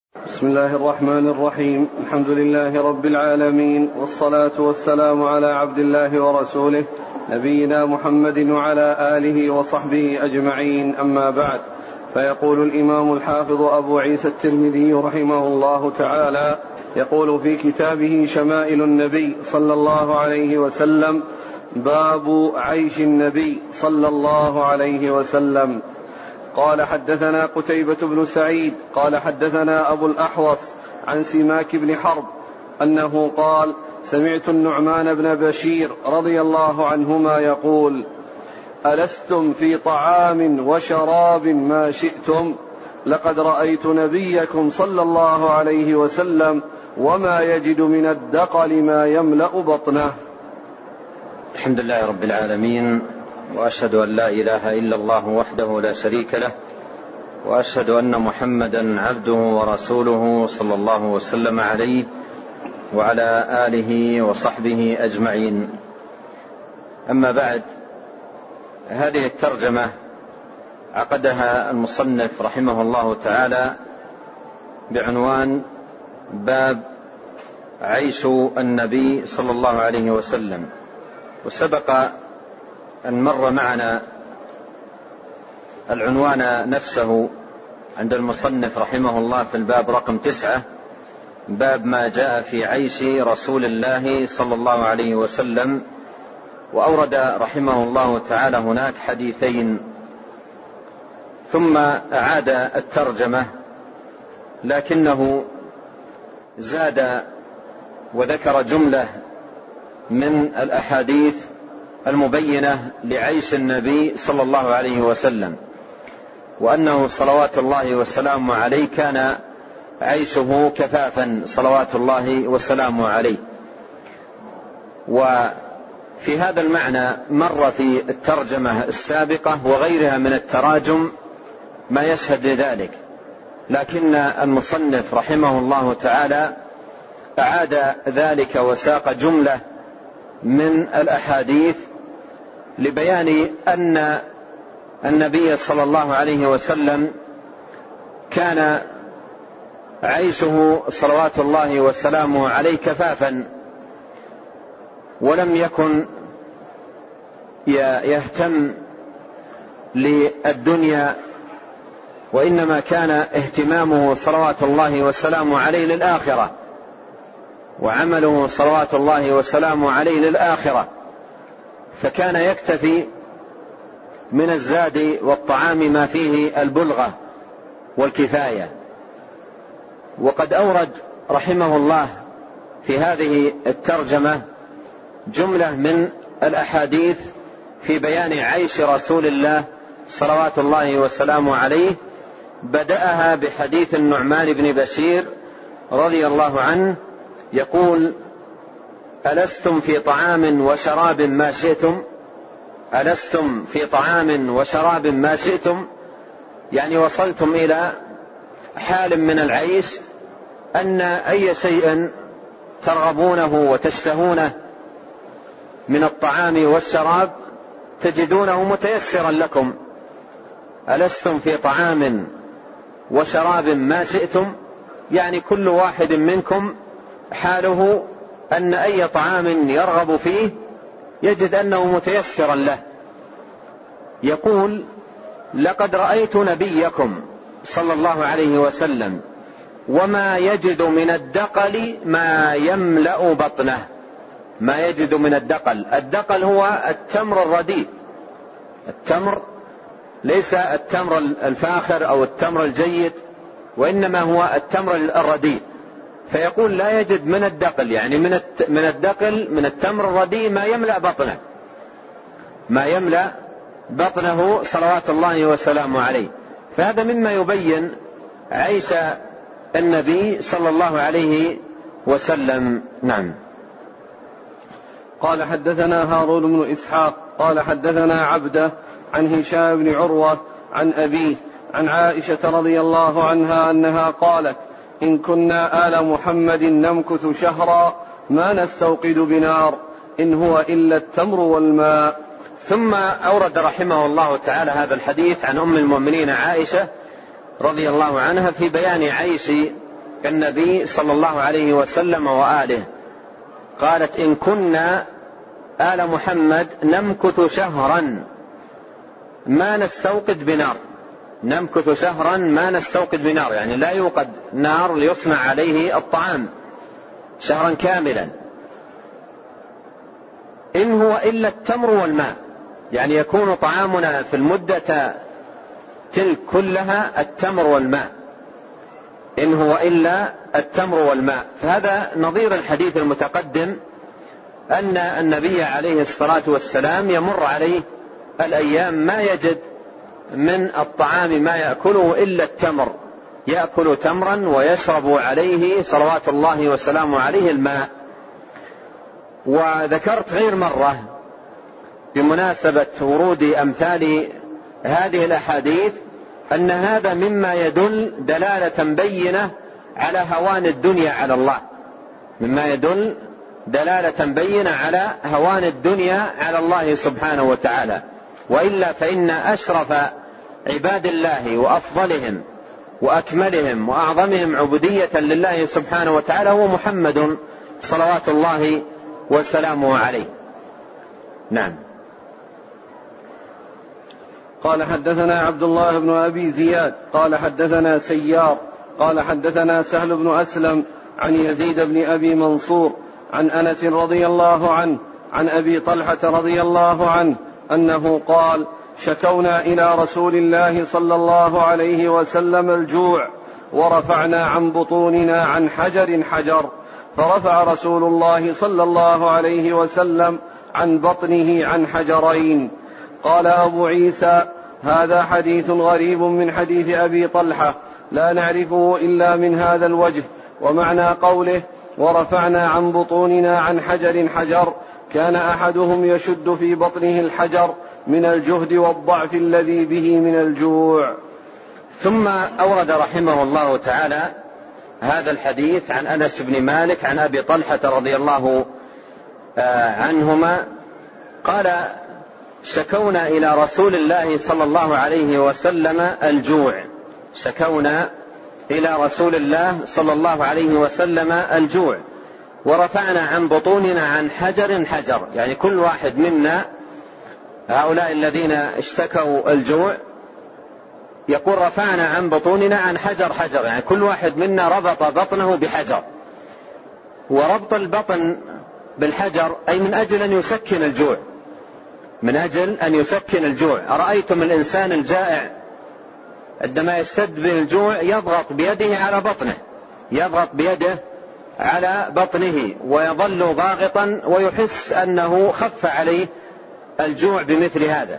بسم الله الرحمن الرحيم. الحمد لله رب العالمين، والصلاة والسلام على عبد الله ورسوله نبينا محمد وعلى آله وصحبه أجمعين، أما بعد. فيقول الإمام الحافظ أبو عيسى الترمذي رحمه الله تعالى، يقول في كتابه شمائل النبي صلى الله عليه وسلم: باب عيش النبي صلى الله عليه وسلم. قال: حدثنا قتيبة بن سعيد قال: حدثنا أبو الأحوص عن سماك بن حرب أنه قال: سمعت النعمان بن بشير رضي الله عنهما يقول: ألستم في طعام وشراب ما شئتم؟ لقد رأيت نبيكم صلى الله عليه وسلم وما يجد من الدقل ما يملأ بطنه. الحمد لله رب العالمين، وأشهد أن لا إله إلا الله وحده لا شريك له، وأشهد أن محمدا عبده ورسوله صلى الله وسلم عليه وعلى آله وصحبه أجمعين. أما بعد، هذه الترجمة عقدها المصنف رحمه الله تعالى بعنوان: باب عيش النبي صلى الله عليه وسلم. وسبق أن مر معنا العنوان نفسه عند المصنف رحمه الله في الباب رقم 9، باب ما جاء في عيش رسول الله صلى الله عليه وسلم. وأورد رحمه الله تعالى هناك حديثين، ثم أعاد الترجمة، لكنه زاد وذكر جملة من الأحاديث المبينة لعيش النبي صلى الله عليه وسلم، وأنه صلوات الله وسلامه عليه كان عيشه كفافا صلوات الله وسلامه عليه. وفي هذا المعنى مر في الترجمة السابقة وغيرها من التراجم ما يشهد لذلك، لكن المصنف رحمه الله تعالى أعاد ذلك وساق جملة من الأحاديث لبيان أن النبي صلى الله عليه وسلم كان عيشه صلوات الله وسلامه عليه كفافا، ولم يكن يهتم للدنيا، وإنما كان اهتمامه صلوات الله وسلامه عليه للآخرة، وعمله صلوات الله وسلامه عليه للآخرة، فكان يكتفي من الزاد والطعام ما فيه البلغة والكفاية. وقد أورد رحمه الله في هذه الترجمة جملة من الأحاديث في بيان عيش رسول الله صلوات الله وسلامه عليه، بدأها بحديث النعمان بن بشير رضي الله عنه يقول: ألستم في طعام وشراب ما شئتم؟ ألستم في طعام وشراب ما شئتم، يعني وصلتم إلى حال من العيش أن أي شيء ترغبونه وتشتهونه من الطعام والشراب تجدونه متيسرا لكم. ألستم في طعام وشراب ما شئتم، يعني كل واحد منكم حاله أن أي طعام يرغب فيه يجد أنه متيسرا له. يقول: لقد رأيت نبيكم صلى الله عليه وسلم وما يجد من الدقل ما يملأ بطنه. ما يجد من الدقل، الدقل هو التمر الرديء، التمر ليس التمر الفاخر أو التمر الجيد، وإنما هو التمر الرديء. فيقول: لا يجد من الدقل، يعني من الدقل من التمر الرديء ما يملأ بطنه، ما يملأ بطنه صلوات الله وسلامه عليه. فهذا مما يبين عيش النبي صلى الله عليه وسلم. نعم. قال: حدثنا هارون بن إسحاق قال: حدثنا عبده عن هشام بن عروة عن أبيه عن عائشة رضي الله عنها أنها قالت: إن كنا آل محمد نمكث شهرا ما نستوقد بنار، إن هو إلا التمر والماء. ثم أورد رحمه الله تعالى هذا الحديث عن أم المؤمنين عائشة رضي الله عنها في بيان عيش النبي صلى الله عليه وسلم وآله. قالت: إن كنا آل محمد نمكث شهرا ما نستوقد بنار. نمكث شهرا ما نستوقد بنار، يعني لا يوقد نار ليصنع عليه الطعام شهرا كاملا. إن هو إلا التمر والماء، يعني يكون طعامنا في المدة تلك كلها التمر والماء. إن هو إلا التمر والماء. فهذا نظير الحديث المتقدم، أن النبي عليه الصلاة والسلام يمر عليه الأيام ما يجد من الطعام ما يأكله إلا التمر، يأكل تمرا ويشرب عليه صلوات الله وسلامه عليه الماء. وذكرت غير مرة بمناسبة ورود أمثال هذه الأحاديث أن هذا مما يدل دلالة بينة على هوان الدنيا على الله، مما يدل دلالة بينة على هوان الدنيا على الله سبحانه وتعالى. وإلا فإن أشرف عباد الله وأفضلهم وأكملهم وأعظمهم عبودية لله سبحانه وتعالى هو محمد صلوات الله وسلامه عليه. نعم. قال: حدثنا عبد الله بن أبي زياد قال حدثنا سيار قال حدثنا سهل بن أسلم عن يزيد بن أبي منصور عن أنس رضي الله عنه عن أبي طلحة رضي الله عنه أنه قال: شكونا إلى رسول الله صلى الله عليه وسلم الجوع ورفعنا عن بطوننا عن حجر حجر، فرفع رسول الله صلى الله عليه وسلم عن بطنه عن حجرين. قال أبو عيسى: هذا حديث غريب من حديث أبي طلحة لا نعرفه إلا من هذا الوجه. ومعنى قوله ورفعنا عن بطوننا عن حجر حجر كان أحدهم يشد في بطنه الحجر من الجهد والضعف الذي به من الجوع. ثم أورد رحمه الله تعالى هذا الحديث عن أنس بن مالك عن أبي طلحة رضي الله عنهما قال: شكونا إلى رسول الله صلى الله عليه وسلم الجوع. شكونا إلى رسول الله صلى الله عليه وسلم الجوع ورفعنا عن بطوننا عن حجر حجر، يعني كل واحد منا هؤلاء الذين اشتكوا الجوع يقول رفعنا عن بطوننا عن حجر حجر، يعني كل واحد منا ربط بطنه بحجر. وربط البطن بالحجر أي من أجل أن يسكن الجوع، من أجل أن يسكن الجوع. أرأيتم الإنسان الجائع عندما يشتد به الجوع يضغط بيده على بطنه، يضغط بيده على بطنه ويظل ضاغطا ويحس أنه خف عليه الجوع بمثل هذا.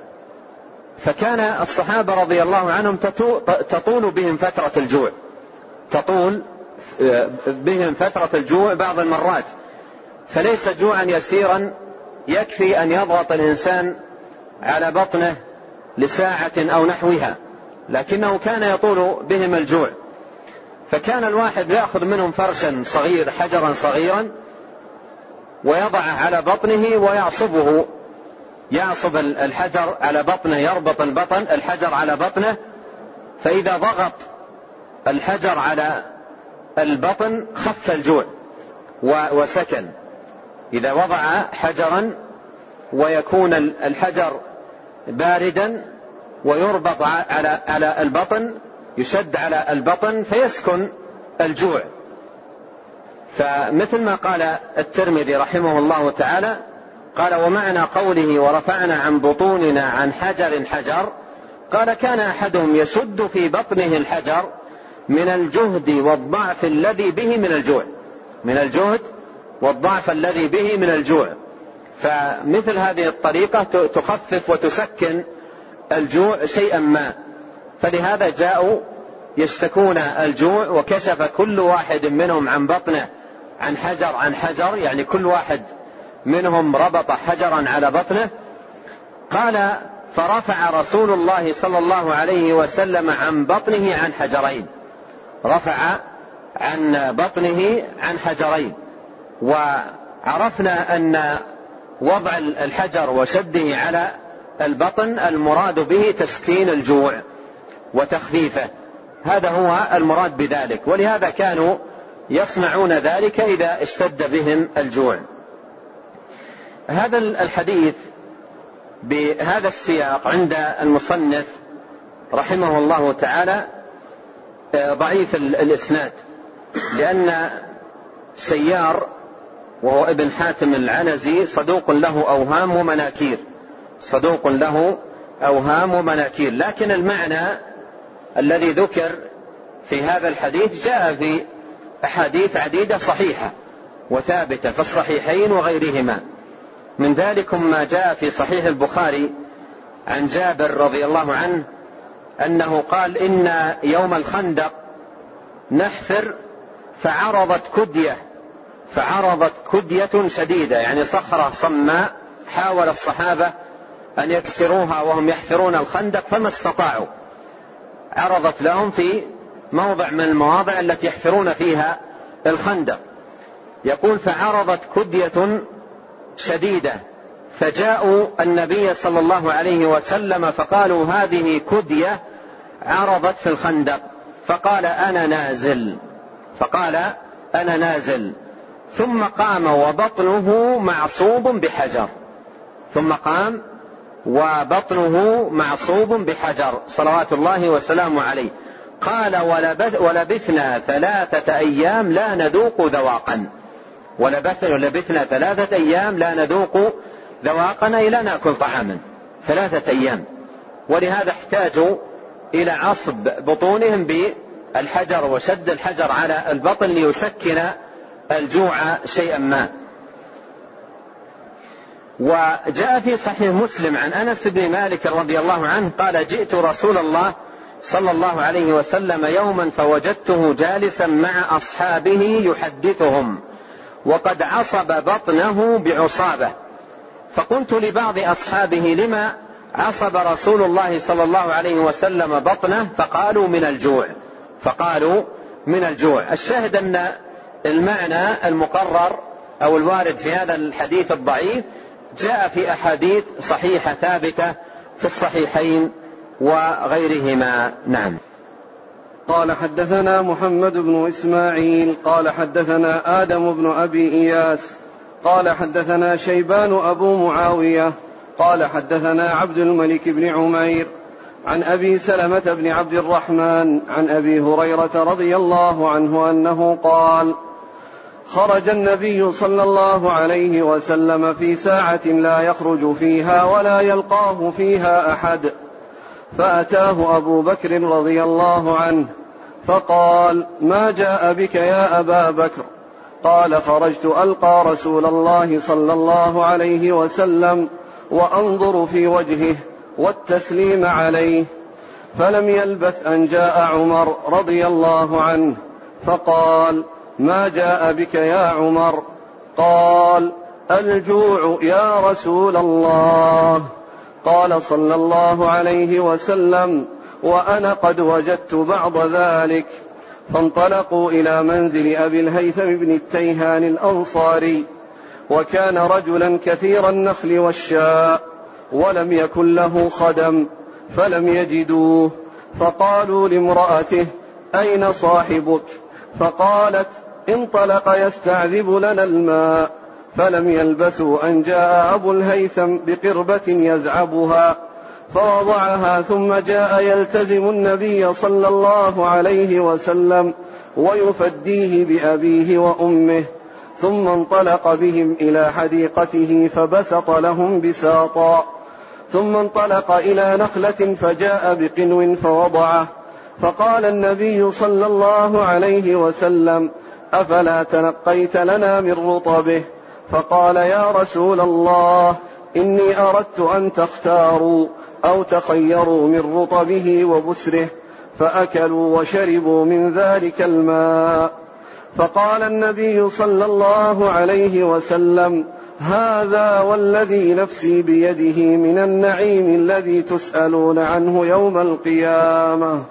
فكان الصحابة رضي الله عنهم تطول بهم فترة الجوع، تطول بهم فترة الجوع بعض المرات، فليس جوعا يسيرا يكفي أن يضغط الإنسان على بطنه لساعة أو نحوها، لكنه كان يطول بهم الجوع. فكان الواحد يأخذ منهم فرشا صغير، حجرا صغيرا، ويضعه على بطنه ويعصبه، يعصب الحجر على بطنه، يربط الحجر على بطنه، فإذا ضغط الحجر على البطن خف الجوع وسكن. إذا وضع حجرا ويكون الحجر باردا ويربط على البطن، يشد على البطن فيسكن الجوع. فمثل ما قال الترمذي رحمه الله تعالى قال: ومعنى قوله ورفعنا عن بطوننا عن حجر حجر، قال: كان أحدهم يشد في بطنه الحجر من الجهد والضعف الذي به من الجوع، من الجهد والضعف الذي به من الجوع. فمثل هذه الطريقة تخفف وتسكن الجوع شيئا ما. فلهذا جاءوا يشتكون الجوع، وكشف كل واحد منهم عن بطنه عن حجر، يعني كل واحد منهم ربط حجرا على بطنه. قال: فرفع رسول الله صلى الله عليه وسلم عن بطنه عن حجرين، رفع عن بطنه عن حجرين. وعرفنا أن وضع الحجر وشده على البطن المراد به تسكين الجوع وتخفيفه، هذا هو المراد بذلك، ولهذا كانوا يصنعون ذلك إذا اشتد بهم الجوع. هذا الحديث بهذا السياق عند المصنف رحمه الله تعالى ضعيف الإسناد، لأن سيار وهو ابن حاتم العنزي صدوق له أوهام ومناكير، لكن المعنى الذي ذكر في هذا الحديث جاء في أحاديث عديدة صحيحة وثابتة في الصحيحين وغيرهما. من ذلك ما جاء في صحيح البخاري عن جابر رضي الله عنه أنه قال: إن يوم الخندق نحفر فعرضت كدية شديدة، يعني صخرة صماء، حاول الصحابة أن يكسروها وهم يحفرون الخندق فما استطاعوا، عرضت لهم في موضع من المواضع التي يحفرون فيها الخندق. يقول: فعرضت كدية شديدة فجاءوا النبي صلى الله عليه وسلم فقالوا: هذه كدية عرضت في الخندق. فقال: أنا نازل. ثم قام وبطنه معصوب بحجر صلوات الله وسلامه عليه. قال: ولبثنا 3 أيام لا نذوق ذواقا أي لا نأكل طعاما 3 أيام. ولهذا احتاجوا إلى عصب بطونهم بالحجر وشد الحجر على البطن ليسكن الجوع شيئا ما. وجاء في صحيح مسلم عن أنس بن مالك رضي الله عنه قال: جئت رسول الله صلى الله عليه وسلم يوما فوجدته جالسا مع أصحابه يحدثهم وقد عصب بطنه بعصابة، فقلت لبعض أصحابه: لما عصب رسول الله صلى الله عليه وسلم بطنه؟ فقالوا: من الجوع. الشاهد أن المعنى المقرر أو الوارد في هذا الحديث الضعيف جاء في أحاديث صحيحة ثابتة في الصحيحين وغيرهما. نعم. قال: حدثنا محمد بن إسماعيل قال حدثنا آدم بن أبي إياس قال حدثنا شيبان أبو معاوية قال حدثنا عبد الملك بن عمير عن أبي سلمة بن عبد الرحمن عن أبي هريرة رضي الله عنه أنه قال: خرج النبي صلى الله عليه وسلم في ساعة لا يخرج فيها ولا يلقاه فيها أحد، فأتاه أبو بكر رضي الله عنه فقال: ما جاء بك يا أبا بكر؟ قال: خرجت ألقى رسول الله صلى الله عليه وسلم وأنظر في وجهه والتسليم عليه، فلم يلبث أن جاء عمر رضي الله عنه فقال: ما جاء بك يا عمر؟ قال: الجوع يا رسول الله. قال صلى الله عليه وسلم: وأنا قد وجدت بعض ذلك. فانطلقوا إلى منزل أبي الهيثم بن التيهان الأنصاري، وكان رجلا كثير النخل والشاء ولم يكن له خدم فلم يجدوه، فقالوا لامرأته: أين صاحبك؟ فقالت: انطلق يستعذب لنا الماء. فلم يلبثوا أن جاء أبو الهيثم بقربة يزعبها فوضعها، ثم جاء يلتزم النبي صلى الله عليه وسلم ويفديه بأبيه وأمه، ثم انطلق بهم إلى حديقته فبسط لهم بساطا، ثم انطلق إلى نخلة فجاء بقنو فوضعه، فقال النبي صلى الله عليه وسلم: أفلا تنقيت لنا من رطبه؟ فقال: يا رسول الله، إني أردت أن تختاروا أو تخيروا من رطبه وبسره، فأكلوا وشربوا من ذلك الماء. فقال النبي صلى الله عليه وسلم: هذا والذي نفسي بيده من النعيم الذي تسألون عنه يوم القيامة،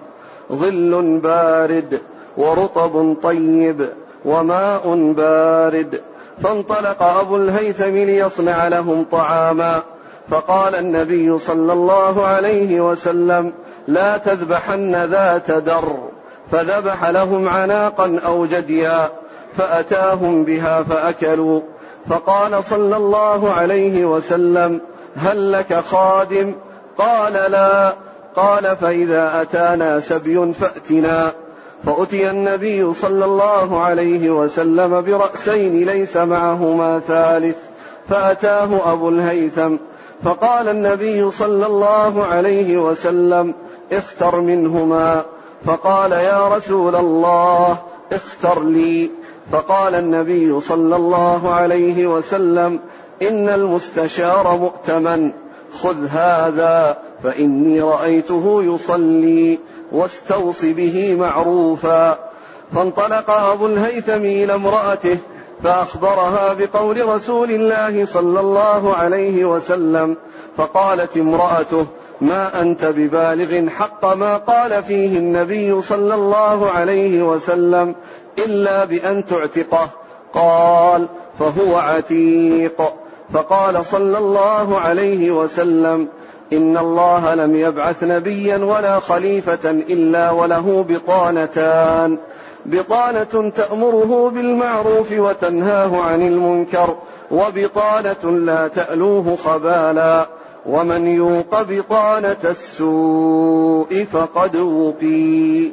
ظل بارد ورطب طيب وماء بارد. فانطلق أبو الهيثم ليصنع لهم طعاما، فقال النبي صلى الله عليه وسلم: لا تذبحن ذات در، فذبح لهم عناقا أو جديا فأتاهم بها فأكلوا. فقال صلى الله عليه وسلم: هل لك خادم؟ قال: لا. قال: فإذا أتانا سبي فأتنا. فأتي النبي صلى الله عليه وسلم برأسين ليس معهما ثالث، فأتاه أبو الهيثم، فقال النبي صلى الله عليه وسلم: اختر منهما. فقال: يا رسول الله اختر لي. فقال النبي صلى الله عليه وسلم: إن المستشار مؤتمن، خذ هذا فإني رأيته يصلي، واستوص به معروفا. فانطلق أبو الهيثم إلى امرأته فأخبرها بقول رسول الله صلى الله عليه وسلم، فقالت امرأته: ما أنت ببالغ حق ما قال فيه النبي صلى الله عليه وسلم إلا بأن تعتقه. قال: فهو عتيق. فقال صلى الله عليه وسلم: إن الله لم يبعث نبيا ولا خليفة إلا وله بطانتان: بطانة تأمره بالمعروف وتنهاه عن المنكر، وبطانة لا تألوه خبالا، ومن يوق بطانة السوء فقد وقي.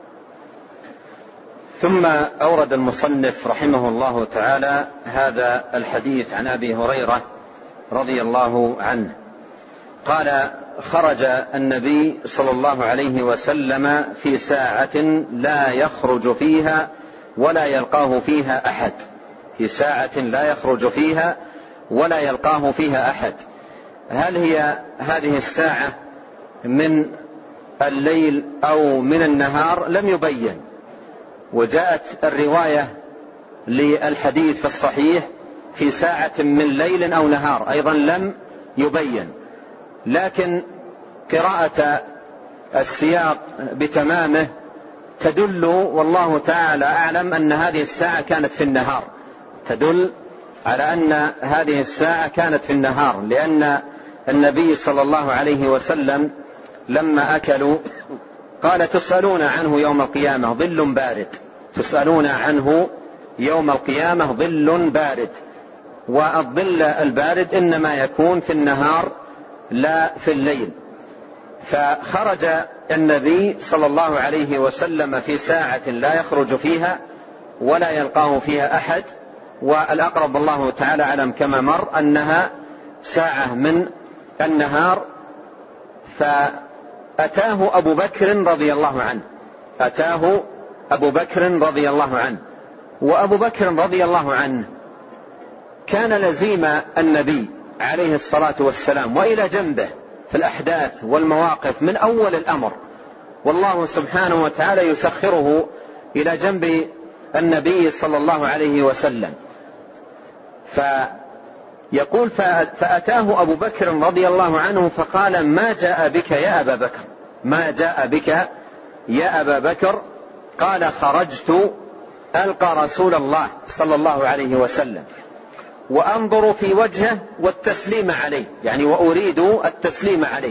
ثم أورد المصنف رحمه الله تعالى هذا الحديث عن أبي هريرة رضي الله عنه قال: خرج النبي صلى الله عليه وسلم في ساعة لا يخرج فيها ولا يلقاه فيها أحد، في ساعة لا يخرج فيها ولا يلقاه فيها أحد. هل هي هذه الساعة من الليل أو من النهار؟ لم يبين، وجاءت الرواية للحديث في الصحيح في ساعة من ليل أو نهار أيضا لم يبين، لكن قراءة السياق بتمامه تدل والله تعالى أعلم أن هذه الساعة كانت في النهار، تدل على أن هذه الساعة كانت في النهار، لأن النبي صلى الله عليه وسلم لما أكلوا قال: تسألون عنه يوم القيامة ظل بارد، تسألون عنه يوم القيامة ظل بارد، والظل البارد إنما يكون في النهار لا في الليل. فخرج النبي صلى الله عليه وسلم في ساعة لا يخرج فيها ولا يلقاه فيها أحد، والأقرب الله تعالى أعلم كما مر أنها ساعة من النهار. فأتاه أبو بكر رضي الله عنه، أتاه أبو بكر رضي الله عنه، وأبو بكر رضي الله عنه كان لزيم النبي عليه الصلاة والسلام وإلى جنبه في الأحداث والمواقف من أول الأمر، والله سبحانه وتعالى يسخره إلى جنب النبي صلى الله عليه وسلم. فيقول: فأتاه أبو بكر رضي الله عنه فقال: ما جاء بك يا أبا بكر؟ ما جاء بك يا أبا بكر؟ قال: خرجت ألقى رسول الله صلى الله عليه وسلم وأنظر في وجهه والتسليم عليه، يعني وأريد التسليم عليه.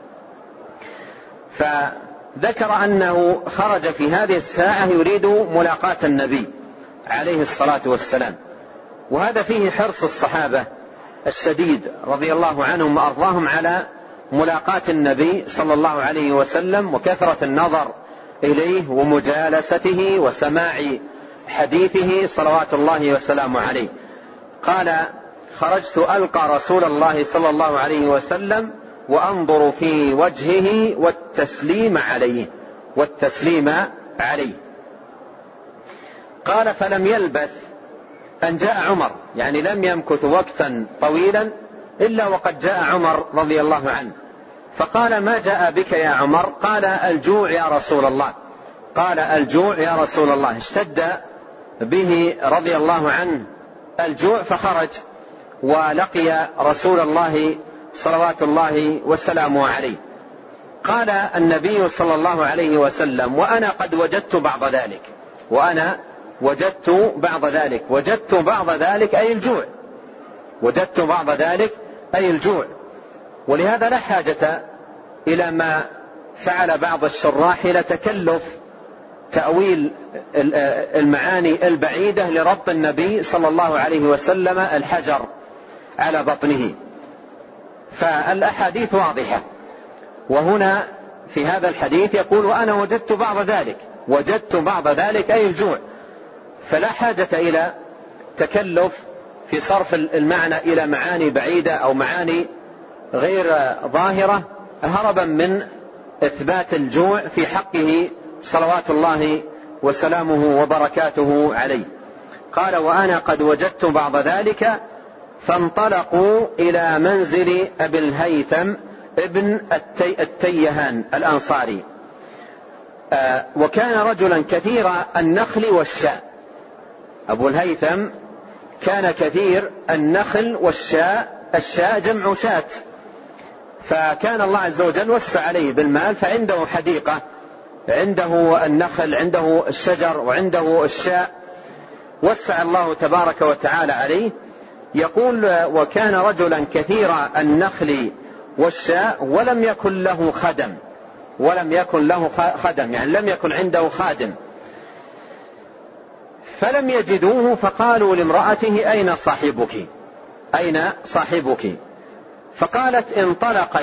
فذكر أنه خرج في هذه الساعة يريد ملاقاة النبي عليه الصلاة والسلام، وهذا فيه حرص الصحابة الشديد رضي الله عنهم وأرضاهم على ملاقاة النبي صلى الله عليه وسلم، وكثرة النظر إليه ومجالسته وسماع حديثه صلوات الله وسلامه عليه. قال: خرجت ألقى رسول الله صلى الله عليه وسلم وأنظر في وجهه والتسليم عليه، والتسليم عليه. قال: فلم يلبث أن جاء عمر، يعني لم يمكث وقتا طويلا إلا وقد جاء عمر رضي الله عنه، فقال: ما جاء بك يا عمر؟ قال: الجوع يا رسول الله. قال: الجوع يا رسول الله. اشتد به رضي الله عنه الجوع، فخرج ولقي رسول الله صلوات الله وسلامه عليه. قال النبي صلى الله عليه وسلم: وأنا قد وجدت بعض ذلك، وأنا وجدت بعض ذلك. وجدت بعض ذلك أي الجوع، وجدت بعض ذلك أي الجوع. ولهذا لا حاجة إلى ما فعل بعض الشراح إلى تكلف تأويل المعاني البعيدة لربط النبي صلى الله عليه وسلم الحجر على بطنه. فالأحاديث واضحة. وهنا في هذا الحديث يقول وأنا وجدت بعض ذلك أي الجوع. فلا حاجة إلى تكلف في صرف المعنى إلى معاني بعيدة أو معاني غير ظاهرة هربا من إثبات الجوع في حقه صلوات الله وسلامه وبركاته عليه. قال وأنا قد وجدت بعض ذلك فانطلقوا إلى منزل أبي الهيثم ابن التيهان الأنصاري، وكان رجلا كثير النخل والشاء. أبو الهيثم كان كثير النخل والشاء، الشاء جمع شاة، فكان الله عز وجل وسع عليه بالمال، فعنده حديقة، عنده النخل، عنده الشجر، وعنده الشاء، وسع الله تبارك وتعالى عليه. يقول وكان رجلا كثير النخل والشاء ولم يكن له خدم، يعني لم يكن عنده خادم. فلم يجدوه فقالوا لامرأته أين صاحبك؟ فقالت انطلق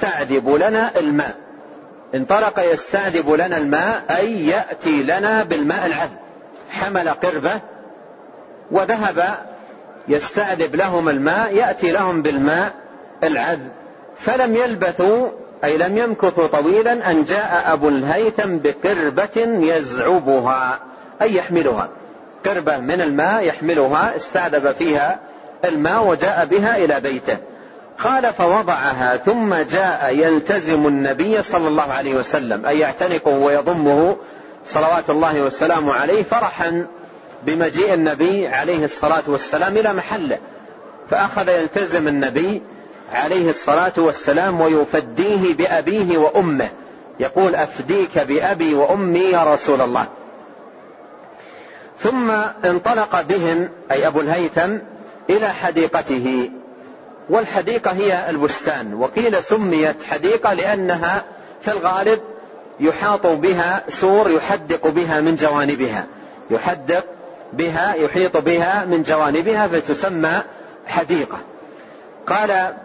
يستعذب لنا الماء أي يأتي لنا بالماء العذب. حمل قربة وذهب يستعذب لهم الماء، يأتي لهم بالماء العذب. فلم يلبثوا أي لم يمكثوا طويلا أن جاء أبو الهيثم بقربة يزعبها أي يحملها، قربة من الماء يحملها، استعذب فيها الماء وجاء بها إلى بيته. قال فوضعها ثم جاء يلتزم النبي صلى الله عليه وسلم أي يعتنقه ويضمه صلوات الله وسلامه عليه فرحا بمجيء النبي عليه الصلاة والسلام إلى محله. فأخذ يلتزم النبي عليه الصلاة والسلام ويفديه بأبيه وأمه، يقول أفديك بأبي وأمي يا رسول الله. ثم انطلق بهم أي أبو الهيثم إلى حديقته، والحديقة هي البستان، وقيل سميت حديقة لأنها في الغالب يحاط بها سور يحدق بها من جوانبها، يحيط بها من جوانبها فتسمى حديقة. قال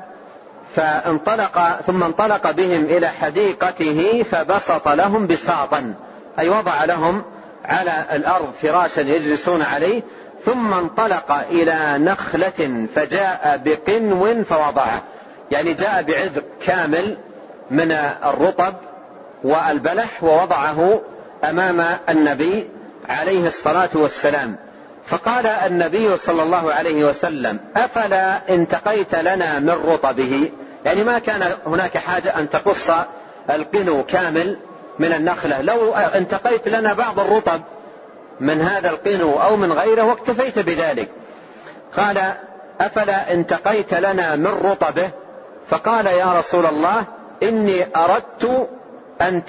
ثم انطلق بهم إلى حديقته فبسط لهم بساطا أي وضع لهم على الأرض فراشا يجلسون عليه، ثم انطلق إلى نخلة فجاء بقنو فوضعه، يعني جاء بعذق كامل من الرطب والبلح ووضعه أمام النبي عليه الصلاة والسلام. فقال النبي صلى الله عليه وسلم أفلا انتقيت لنا من رطبه، يعني ما كان هناك حاجة أن تقص القنو كامل من النخلة، لو انتقيت لنا بعض الرطب من هذا القنو أو من غيره واكتفيت بذلك. قال أفلا انتقيت لنا من رطبه؟ فقال يا رسول الله إني أردت أن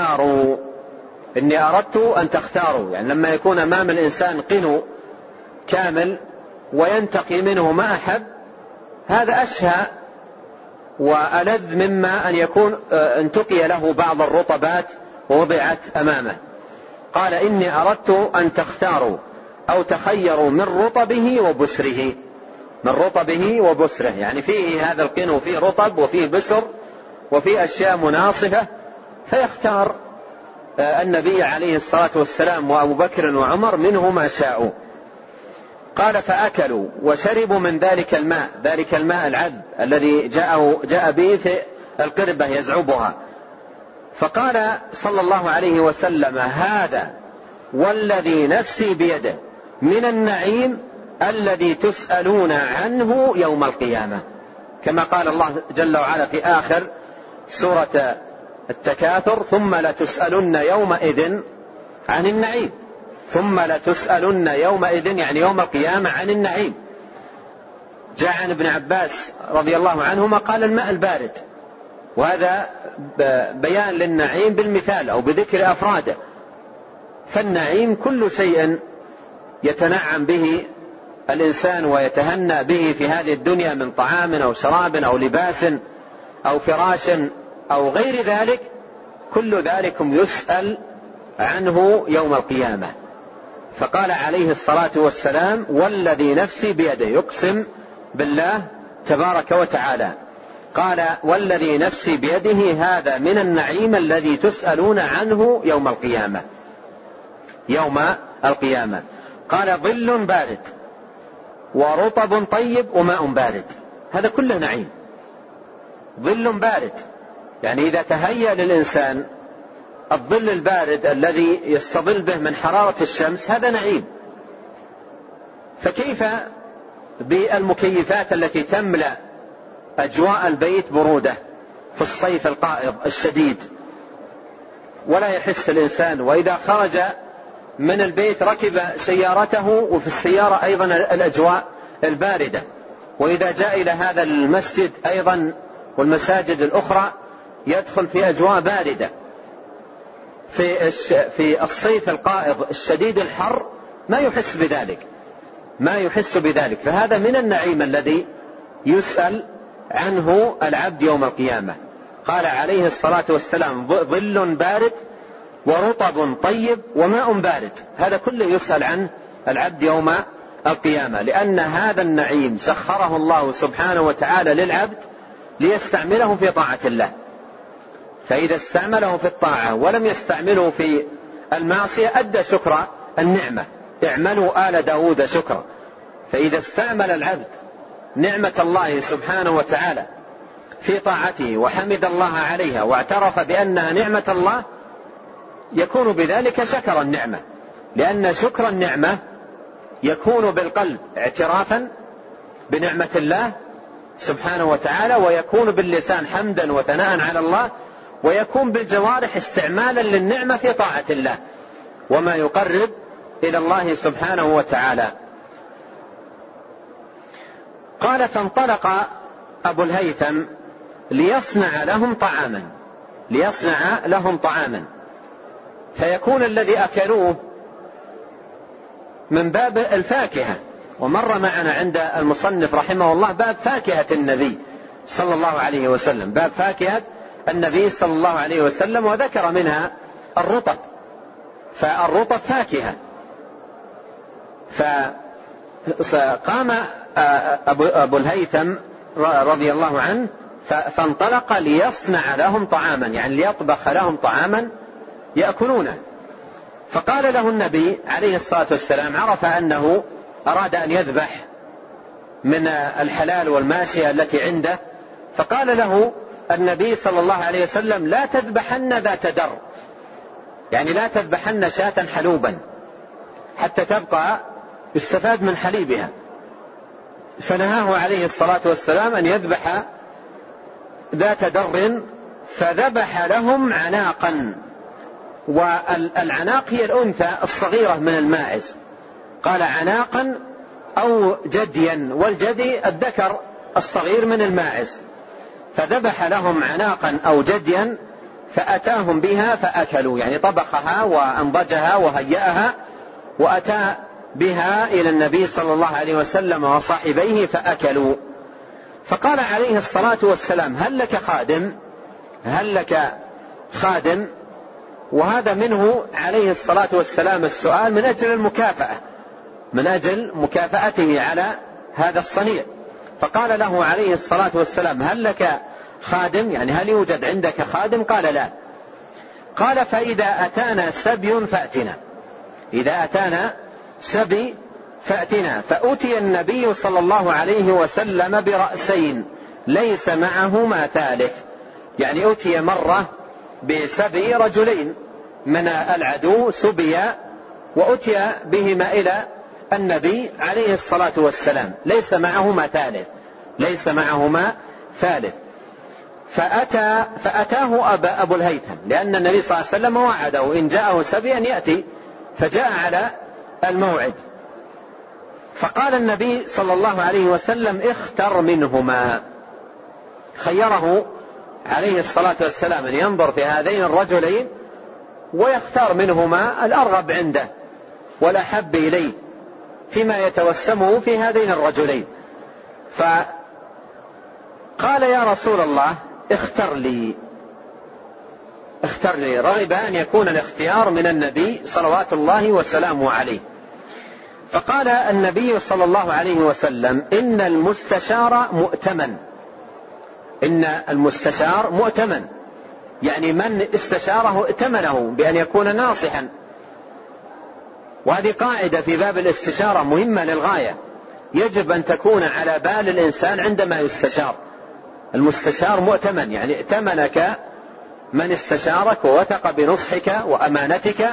تختاروا، يعني لما يكون أمام الإنسان قنو كامل وينتقي منه ما أحب، هذا أشهى وألذ مما أن يكون انتقي له بعض الرطبات ووضعت أمامه. قال إني أردت أن تختاروا أو تخيروا من رطبه وبسره، يعني فيه هذا القنو فيه رطب وفيه بسر وفيه أشياء مناصفة، فيختار النبي عليه الصلاة والسلام وأبو بكر وعمر منه ما شاءوا. قال فأكلوا وشربوا من ذلك الماء العذب الذي جاء به في القربة يزعبها. فقال صلى الله عليه وسلم هذا والذي نفسي بيده من النعيم الذي تسألون عنه يوم القيامة، كما قال الله جل وعلا في آخر سورة التكاثر ثم لتسألن يومئذ عن النعيم، يعني يوم القيامة عن النعيم. جاء عن ابن عباس رضي الله عنهما قال الماء البارد، وهذا بيان للنعيم بالمثال أو بذكر أفراده. فالنعيم كل شيء يتنعم به الإنسان ويتهنى به في هذه الدنيا من طعام أو شراب أو لباس أو فراش أو غير ذلك، كل ذلك يسأل عنه يوم القيامة. فقال عليه الصلاة والسلام: والذي نفسي بيده، يقسم بالله تبارك وتعالى، قال: والذي نفسي بيده هذا من النعيم الذي تسألون عنه يوم القيامة. يوم القيامة قال: ظل بارد ورطب طيب وماء بارد. هذا كله نعيم. ظل بارد يعني إذا تهيأ للإنسان الظل البارد الذي يستظل به من حرارة الشمس، هذا نعيم. فكيف بالمكيفات التي تملأ أجواء البيت برودة في الصيف القائض الشديد ولا يحس الإنسان، وإذا خرج من البيت ركب سيارته وفي السيارة أيضا الأجواء الباردة، وإذا جاء إلى هذا المسجد أيضا والمساجد الأخرى يدخل في أجواء باردة. في الصيف القائض الشديد الحر ما يحس بذلك. فهذا من النعيم الذي يسأل عنه العبد يوم القيامة. قال عليه الصلاة والسلام: ظل بارد ورطب طيب وماء بارد. هذا كله يسأل عنه العبد يوم القيامة، لأن هذا النعيم سخره الله سبحانه وتعالى للعبد ليستعمله في طاعة الله. فإذا استعمله في الطاعة ولم يستعمله في المعصية أدى شكر النعمة. اعملوا آل داود شكرا. فإذا استعمل العبد نعمة الله سبحانه وتعالى في طاعته وحمد الله عليها واعترف بأنها نعمة الله، يكون بذلك شكر النعمة، لأن شكر النعمة يكون بالقلب اعترافا بنعمة الله سبحانه وتعالى، ويكون باللسان حمدا وثناء على الله، ويكون بالجوارح استعمالا للنعمة في طاعة الله وما يقرب إلى الله سبحانه وتعالى. قال: فانطلق أبو الهيثم ليصنع لهم طعاما فيكون الذي أكلوه من باب الفاكهة. ومر معنا عند المصنف رحمه الله باب فاكهة النبي صلى الله عليه وسلم، باب فاكهة النبي صلى الله عليه وسلم، وذكر منها الرطب، فالرطب فاكهة. فقام أبو الهيثم رضي الله عنه فانطلق ليصنع لهم طعاما، يعني ليطبخ لهم طعاما يأكلونه. فقال له النبي عليه الصلاة والسلام، عرف أنه أراد أن يذبح من الحلال والماشية التي عنده، فقال له النبي صلى الله عليه وسلم: لا تذبحن ذات در، يعني لا تذبحن شاة حلوبا حتى تبقى يستفاد من حليبها. فنهاه عليه الصلاة والسلام أن يذبح ذات در، فذبح لهم عناقا، والعناق هي الأنثى الصغيرة من الماعز، قال عناقا أو جديا، والجدي الذكر الصغير من الماعز. فذبح لهم عناقا أو جديا فأتاهم بها فأكلوا، يعني طبخها وأنضجها وهيأها وأتى بها إلى النبي صلى الله عليه وسلم وصاحبيه فأكلوا. فقال عليه الصلاة والسلام: هل لك خادم؟ وهذا منه عليه الصلاة والسلام السؤال من أجل المكافأة، من أجل مكافأته على هذا الصنيع. فقال له عليه الصلاة والسلام: هل لك خادم؟ يعني هل يوجد عندك خادم؟ قال: لا. قال: فإذا أتانا سبي فأتنا، إذا أتانا سبي فأتنا. فأتي النبي صلى الله عليه وسلم برأسين ليس معهما ثالث، يعني أتي مرة بسبي رجلين من العدو سبيا وأتي بهما إلى النبي عليه الصلاة والسلام ليس معهما ثالث. فأتاه أبو الهيثم، لأن النبي صلى الله عليه وسلم وعده إن جاءه سبي أن يأتي، فجاء على الموعد. فقال النبي صلى الله عليه وسلم: اختر منهما. خيره عليه الصلاة والسلام أن ينظر في هذين الرجلين ويختار منهما الأرغب عنده والأحب إليه فيما يتوسمه في هذين الرجلين. فقال: يا رسول الله اختر لي. اختر لي، رغب أن يكون الاختيار من النبي صلوات الله وسلامه عليه. فقال النبي صلى الله عليه وسلم: إن المستشار مؤتمن. إن المستشار مؤتمن، يعني من استشاره ائتمنه بأن يكون ناصحا. وهذه قاعدة في باب الاستشارة مهمة للغاية، يجب أن تكون على بال الإنسان عندما يستشار. المستشار مؤتمن، يعني ائتمنك من استشارك ووثق بنصحك وأمانتك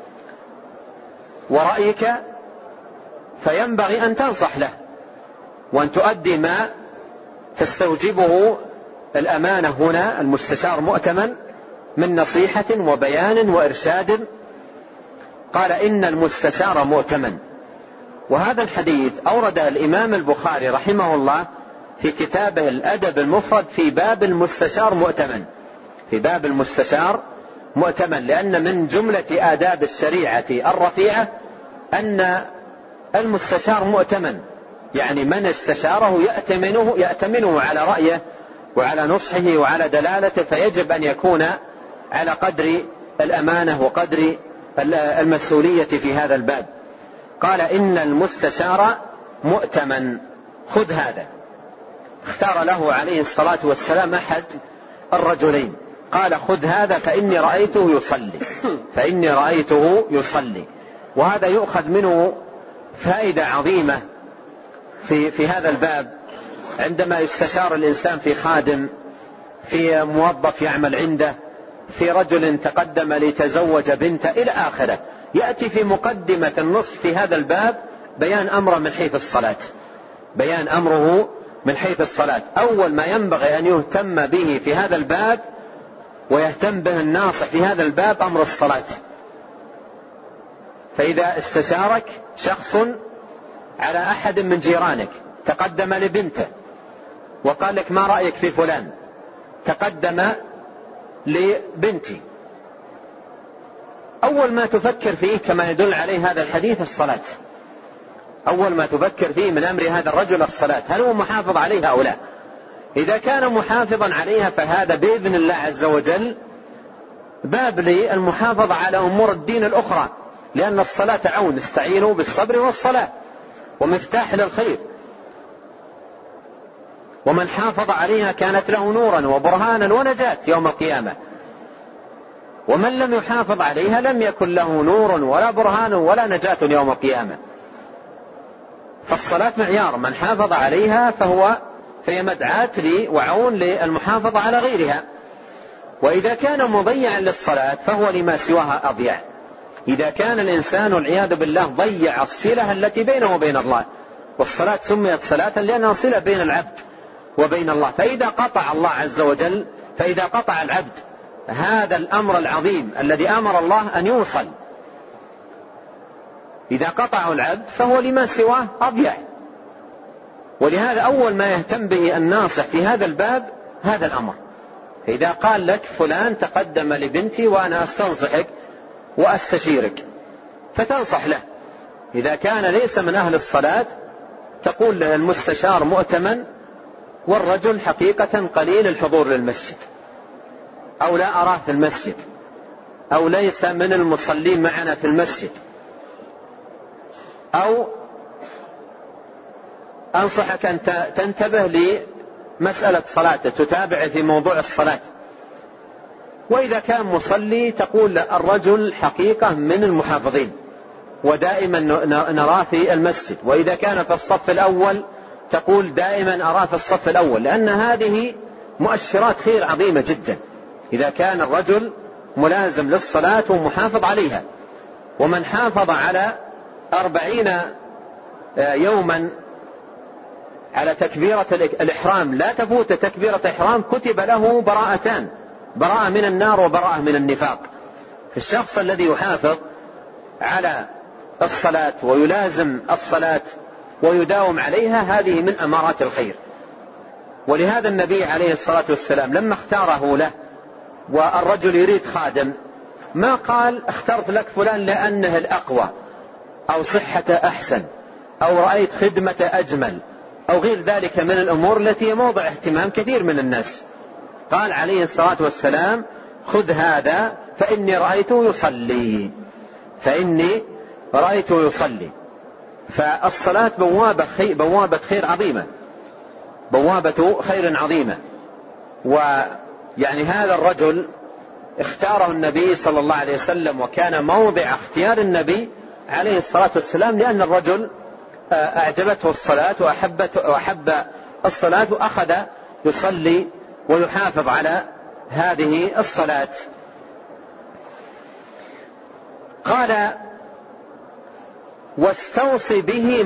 ورأيك، فينبغي أن تنصح له وأن تؤدي ما تستوجبه الأمانة. هنا المستشار مؤتمن من نصيحة وبيان وإرشاد. قال: إن المستشار مؤتمن. وهذا الحديث أورده الإمام البخاري رحمه الله في كتابه الأدب المفرد في باب المستشار مؤتمن، في باب المستشار مؤتمن، لأن من جملة آداب الشريعة الرفيعة أن المستشار مؤتمن، يعني من استشاره يأتمنه على رأيه وعلى نصحه وعلى دلالته، فيجب أن يكون على قدر الأمانة وقدر المسؤولية في هذا الباب. قال: إن المستشار مؤتمن. خذ هذا. اختار له عليه الصلاة والسلام أحد الرجلين، قال: خذ هذا فإني رأيته يصلي. وهذا يؤخذ منه فائدة عظيمة في هذا الباب، عندما يستشار الإنسان في خادم، في موظف يعمل عنده، في رجل تقدم ليتزوج بنته إلى آخره، يأتي في مقدمة النصح في هذا الباب بيان أمره من حيث الصلاة. أول ما ينبغي أن يهتم به في هذا الباب ويهتم به الناصح في هذا الباب أمر الصلاة. فإذا استشارك شخص على أحد من جيرانك، تقدم لبنته وقال لك: ما رأيك في فلان؟ تقدم لبنتي، أول ما تفكر فيه كما يدل عليه هذا الحديث الصلاة. أول ما تفكر فيه من أمر هذا الرجل الصلاة، هل هو محافظ عليها أو لا؟ إذا كان محافظا عليها فهذا بإذن الله عز وجل باب للمحافظة على أمور الدين الأخرى، لأن الصلاة عون، استعينوا بالصبر والصلاة، ومفتاح للخير. ومن حافظ عليها كانت له نورا وبرهانا ونجاة يوم القيامة، ومن لم يحافظ عليها لم يكن له نور ولا برهان ولا نجاة يوم القيامة. فالصلاة معيار، من حافظ عليها فهي مدعاة وعون للمحافظة على غيرها. وإذا كان مضيعا للصلاة فهو لما سواها أضيع. إذا كان الإنسان والعياذ بالله ضيع الصلة التي بينه وبين الله، والصلاة سميت صلاة لأنها صلة بين العبد وبين الله، فإذا قطع الله عز وجل، فإذا قطع العبد هذا الأمر العظيم الذي أمر الله أن يوصل، إذا قطعه العبد فهو لما سواه أضيع. ولهذا أول ما يهتم به الناصح في هذا الباب هذا الأمر. إذا قال لك: فلان تقدم لبنتي وأنا أستنصحك وأستشيرك، فتنصح له. إذا كان ليس من أهل الصلاة تقول له: المستشار مؤتمن، والرجل حقيقة قليل الحضور للمسجد، أو لا أراه في المسجد، أو ليس من المصلين معنا في المسجد، أو أنصحك أن تنتبه لمسألة صلاته، تتابع في موضوع الصلاة. وإذا كان مصلي تقول الرجل حقيقة من المحافظين ودائما نراه في المسجد. وإذا كان في الصف الأول تقول دائما أراه في الصف الأول، لأن هذه مؤشرات خير عظيمة جدا إذا كان الرجل ملازم للصلاة ومحافظ عليها. ومن حافظ على 40 يوما على تكبيرة الإحرام لا تفوت تكبيرة إحرام كتب له براءتان: براءة من النار وبراءة من النفاق. فالشخص الذي يحافظ على الصلاة ويلازم الصلاة ويداوم عليها هذه من أمارات الخير. ولهذا النبي عليه الصلاة والسلام لما اختاره له والرجل يريد خادم ما قال: اخترت لك فلان لأنه الأقوى أو صحة أحسن أو رأيت خدمة أجمل أو غير ذلك من الأمور التي موضع اهتمام كثير من الناس. قال عليه الصلاة والسلام: خذ هذا فإني رأيته يصلي. فالصلاة بوابة خير عظيمة، بوابة خير عظيمة. ويعني هذا الرجل اختاره النبي صلى الله عليه وسلم، وكان موضع اختيار النبي عليه الصلاة والسلام، لأن الرجل أعجبته الصلاة وأحب الصلاة، وأخذ يصلي ويحافظ على هذه الصلاة. قال واستوصي به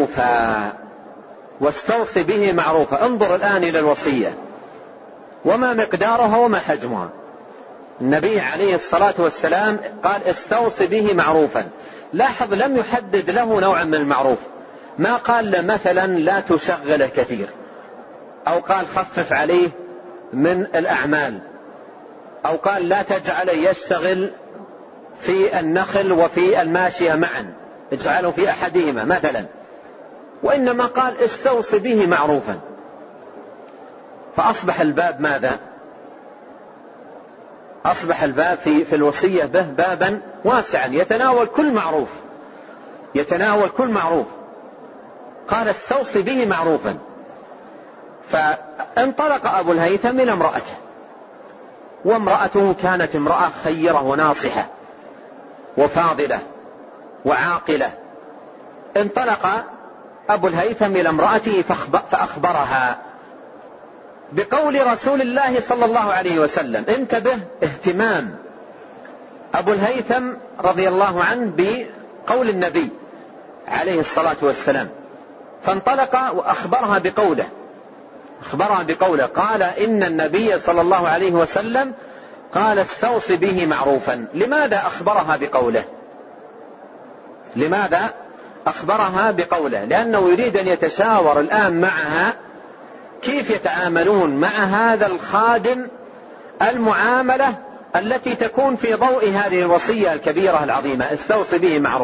معروفا. انظر الآن إلى الوصية وما مقدارها وما حجمها. النبي عليه الصلاة والسلام قال استوصي به معروفا. لاحظ لم يحدد له نوعا من المعروف، ما قال مثلا لا تشغله كثير، أو قال خفف عليه من الأعمال، أو قال لا تجعل يشتغل في النخل وفي الماشية معا، اجعله في أحدهما مثلا، وإنما قال استوصي به معروفا. فأصبح الباب ماذا؟ أصبح الباب في الوصية به بابا واسعا يتناول كل معروف. قال استوصي به معروفا. فانطلق أبو الهيثم إلى امرأته، وامرأته كانت امرأة خيرة وناصحة وفاضلة وعاقلة. انطلق أبو الهيثم إلى امرأته فأخبرها بقول رسول الله صلى الله عليه وسلم. انتبه اهتمام أبو الهيثم رضي الله عنه بقول النبي عليه الصلاة والسلام، فانطلق وأخبرها بقوله قال إن النبي صلى الله عليه وسلم قال استوصي به معروفا. لماذا أخبرها بقوله؟ لأنه يريد أن يتشاور الآن معها كيف يتعاملون مع هذا الخادم، المعاملة التي تكون في ضوء هذه الوصية الكبيرة العظيمة استوصي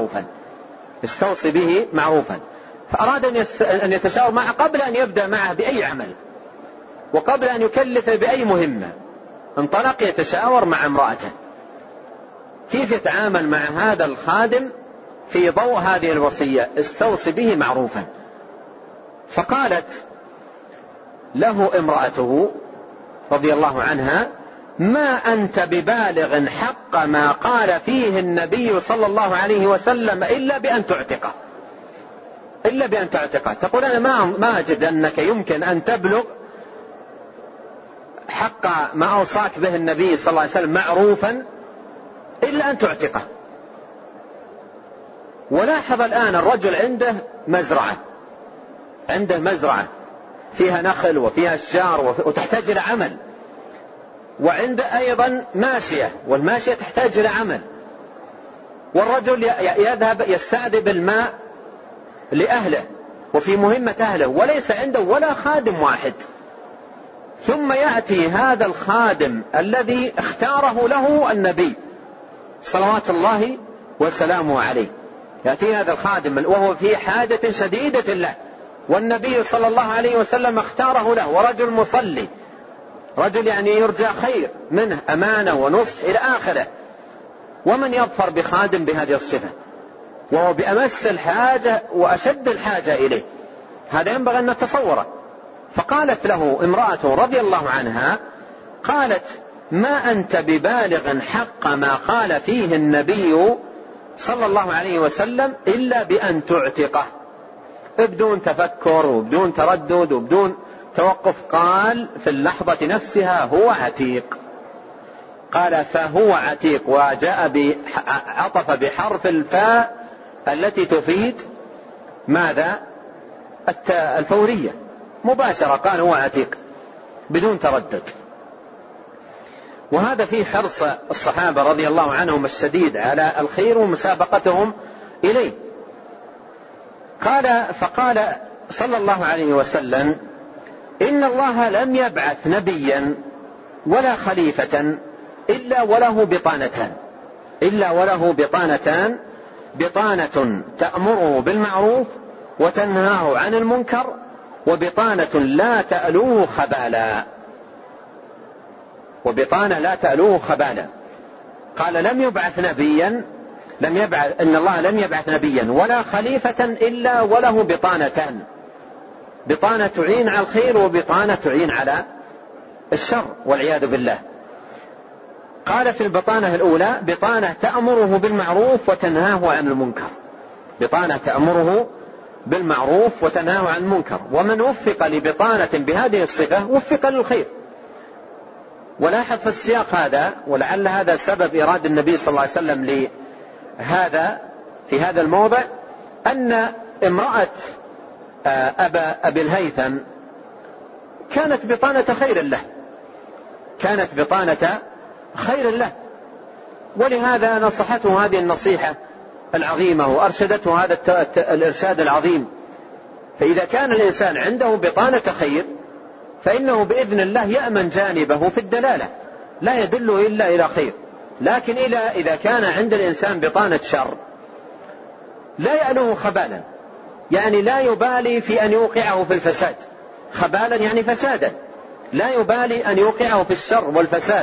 به معروفا. فأراد أن يتشاور معه قبل أن يبدأ معه بأي عمل، وقبل أن يكلف بأي مهمة. انطلق يتشاور مع امرأته كيف يتعامل مع هذا الخادم في ضوء هذه الوصية استوصي به معروفا. فقالت له امرأته رضي الله عنها ما أنت ببالغ حق ما قال فيه النبي صلى الله عليه وسلم إلا بأن تعتقه. تقول أنا ما أجد أنك يمكن أن تبلغ حق ما أوصاك به النبي صلى الله عليه وسلم معروفا إلا أن تعتقه. ولاحظ الآن الرجل عنده مزرعة فيها نخل وفيها أشجار وتحتاج إلى عمل، وعنده أيضا ماشية، والماشية تحتاج إلى عمل، والرجل يذهب يستعذب الماء لأهله وفي مهمة أهله، وليس عنده ولا خادم واحد. ثم يأتي هذا الخادم الذي اختاره له النبي صلوات الله وسلامه عليه، يأتي هذا الخادم وهو في حاجة شديدة له، والنبي صلى الله عليه وسلم اختاره له، ورجل مصلي، رجل يعني يرجى خير منه، أمانة ونصح إلى آخره. ومن يظفر بخادم بهذه الصفة وهو بأمس الحاجة وأشد الحاجة إليه؟ هذا ينبغي أن نتصوره. فقالت له امرأته رضي الله عنها، قالت ما أنت ببالغ حق ما قال فيه النبي صلى الله عليه وسلم إلا بأن تعتقه، بدون تفكر وبدون تردد وبدون توقف. قال في اللحظة نفسها هو عتيق. قال فهو عتيق، وجاء عطف بحرف الفاء التي تفيد ماذا؟ الفورية مباشرة. قال هو عتيق بدون تردد. وهذا فيه حرص الصحابة رضي الله عنهم الشديد على الخير ومسابقتهم إليه. فقال صلى الله عليه وسلم إن الله لم يبعث نبيا ولا خليفة إلا وله بطانتان، بطانة تأمره بالمعروف وتنهاه عن المنكر، وبطانة لا تألوه خبالا. وبطانة لا تألوه خبالا. قال لم يبعث نبيا، إن الله لم يبعث نبيا ولا خليفة إلا وله بطانتان، بطانة تعين على الخير وبطانة تعين على الشر والعياذ بالله. قال في البطانة الأولى بطانة تأمره بالمعروف وتنهاه عن المنكر، بطانة تأمره بالمعروف وتنهاه عن المنكر، ومن وفق لبطانة بهذه الصفة وفق للخير. ولاحظ في السياق هذا، ولعل هذا سبب إرادة النبي صلى الله عليه وسلم لهذا في هذا الموضع، أن امرأة أبي الهيثم كانت بطانة خير له، كانت بطانة خير له، ولهذا نصحته هذه النصيحة العظيمة وأرشدته هذا الإرشاد العظيم. فإذا كان الإنسان عنده بطانة خير فإنه بإذن الله يأمن جانبه في الدلالة، لا يدل إلا إلى خير. لكن إذا كان عند الإنسان بطانة شر لا يألوه خبالا، يعني لا يبالي في أن يوقعه في الفساد، خبالا يعني فسادا، لا يبالي أن يوقعه في الشر والفساد.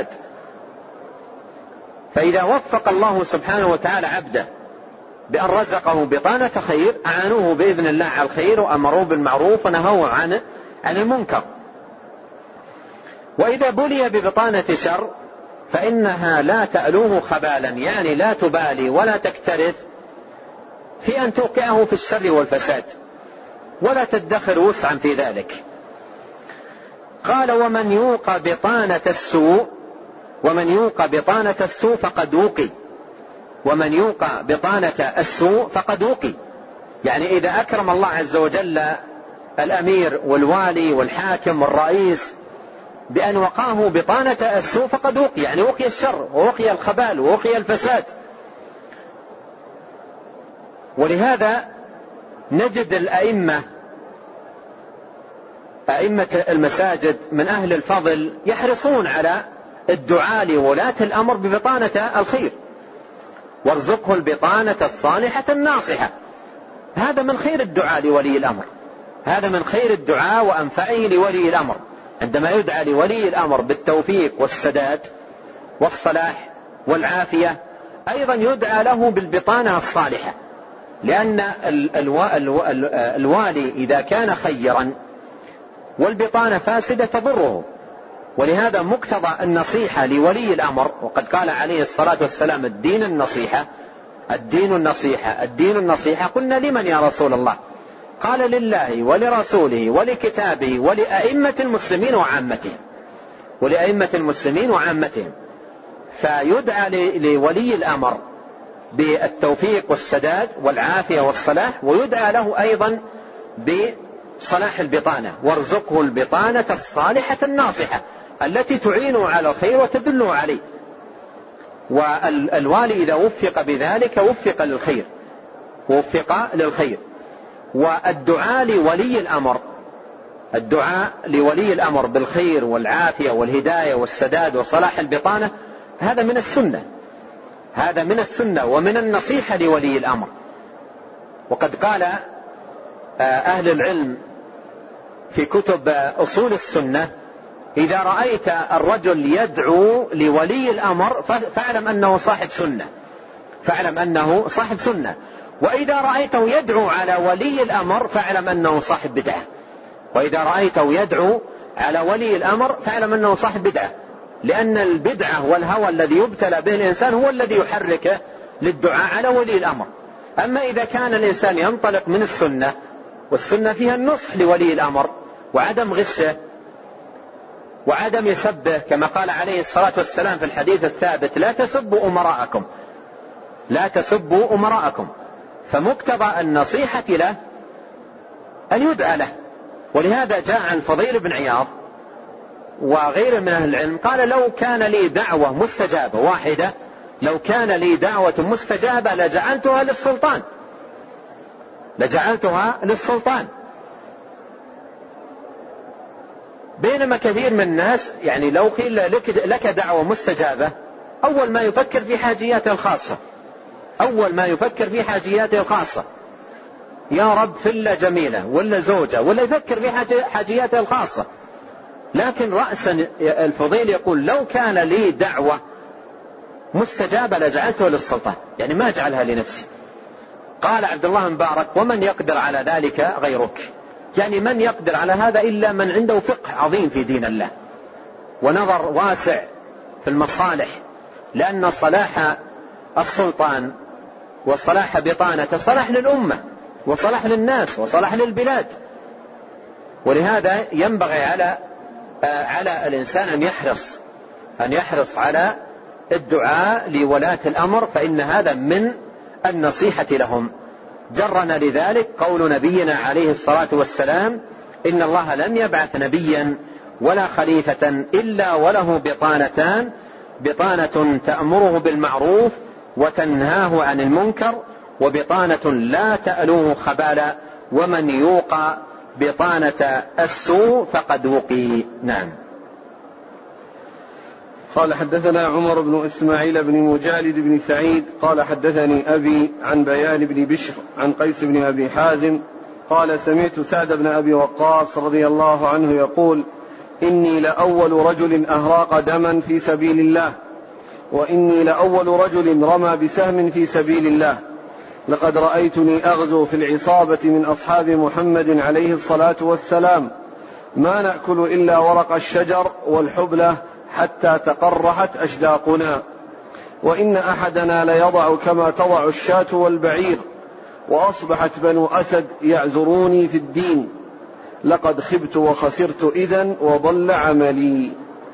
فإذا وفق الله سبحانه وتعالى عبده بأن رزقه بطانة خير أعانوه بإذن الله على الخير وأمروه بالمعروف ونهوه عن المنكر. وإذا بلي ببطانة شر فإنها لا تألوه خبالا، يعني لا تبالي ولا تكترث في أن توقعه في الشر والفساد ولا تدخر وسعا في ذلك. قال ومن يوق بطانة السوء، ومن يوق بطانة السوء فقد وقي، ومن يوق بطانة السوء فقد وقي، يعني إذا أكرم الله عز وجل الأمير والوالي والحاكم والرئيس بأن وقاه بطانة السوء فقد وقي، يعني وقي الشر ووقي الخبال ووقي الفساد. ولهذا نجد الأئمة، أئمة المساجد من أهل الفضل يحرصون على الدعاء لولاة الأمر ببطانة الخير، وارزقه البطانة الصالحة الناصحة. هذا من خير الدعاء لولي الأمر، هذا من خير الدعاء وأنفعه لولي الأمر. عندما يدعى لولي الأمر بالتوفيق والسداد والصلاح والعافية أيضا يدعى له بالبطانة الصالحة، لأن الوالي إذا كان خيرا والبطانة فاسدة تضره. ولهذا مقتضى النصيحة لولي الأمر، وقد قال عليه الصلاة والسلام الدين النصيحة، الدين النصيحة، الدين النصيحة. قلنا لمن يا رسول الله؟ قال لله ولرسوله ولكتابه ولأئمة المسلمين وعامتهم، ولأئمة المسلمين وعامتهم. فيدعى لولي الأمر بالتوفيق والسداد والعافية والصلاح، ويدعى له أيضا بصلاح البطانة، وارزقه البطانة الصالحة الناصحة التي تعينه على الخير وتدله عليه. والوالي إذا وفق بذلك وفق للخير، وفق للخير. والدعاء لولي الأمر، الدعاء لولي الأمر بالخير والعافية والهداية والسداد وصلاح البطانة هذا من السنة، هذا من السنة ومن النصيحة لولي الأمر. وقد قال أهل العلم في كتب أصول السنة إذا رأيت الرجل يدعو لولي الأمر فاعلم أنه صاحب سنة، فاعلم أنه صاحب سنة. وإذا رأيته يدعو على ولي الأمر فاعلم أنه صاحب بدعة، وإذا رأيته يدعو على ولي الأمر فاعلم أنه صاحب بدعة، لأن البدعة والهوى الذي يبتلى به الإنسان هو الذي يحرك للدعاء على ولي الأمر. أما إذا كان الإنسان ينطلق من السنة، والسنة فيها النصح لولي الأمر وعدم غشه وعدم يسبه، كما قال عليه الصلاة والسلام في الحديث الثابت لا تسبوا أمراءكم، لا تسبوا أمراءكم. فمقتضى النصيحة له أن يدعى له. ولهذا جاء عن فضيل بن عياض وغيره من أهل العلم قال لو كان لي دعوة مستجابة واحدة، لو كان لي دعوة مستجابة لجعلتها للسلطان، لجعلتها للسلطان. بينما كثير من الناس يعني لو قيل لك دعوة مستجابة أول ما يفكر في حاجياته الخاصة، أول ما يفكر في حاجياته الخاصة، يا رب فلة جميلة ولا زوجة، ولا يفكر في حاجياته الخاصة. لكن رأسا الفضيل يقول لو كان لي دعوة مستجابة لجعلتها للسلطان، يعني ما أجعلها لنفسي. قال عبد الله مبارك ومن يقدر على ذلك غيرك، يعني من يقدر على هذا إلا من عنده فقه عظيم في دين الله ونظر واسع في المصالح، لأن صلاح السلطان وصلاح بطانة صلاح للأمة وصلاح للناس وصلاح للبلاد. ولهذا ينبغي على الإنسان أن يحرص على الدعاء لولاة الأمر، فإن هذا من النصيحة لهم. جرنا لذلك قول نبينا عليه الصلاة والسلام إن الله لم يبعث نبيا ولا خليفة إلا وله بطانتان، بطانة تأمره بالمعروف وتنهاه عن المنكر، وبطانة لا تألوه خبالا، ومن يوقى بطانة السوء فقد وقي. نعم. قال حدثنا عمر بن إسماعيل بن مجالد بن سعيد قال حدثني أبي عن بيان بن بشر عن قيس بن أبي حازم قال سمعت سعد بن أبي وقاص رضي الله عنه يقول إني لأول رجل أهراق دما في سبيل الله، وإني لأول رجل رمى بسهم في سبيل الله، لقد رأيتني أغزو في العصابة من أصحاب محمد عليه الصلاة والسلام، ما نأكل إلا ورق الشجر والحبلة حتى تقرحت أشداقنا، وإن أحدنا ليضع كما تضع الشاة والبعير، وأصبحت بنو أسد يعذروني في الدين، لقد خبت وخسرت إذن وضل عملي.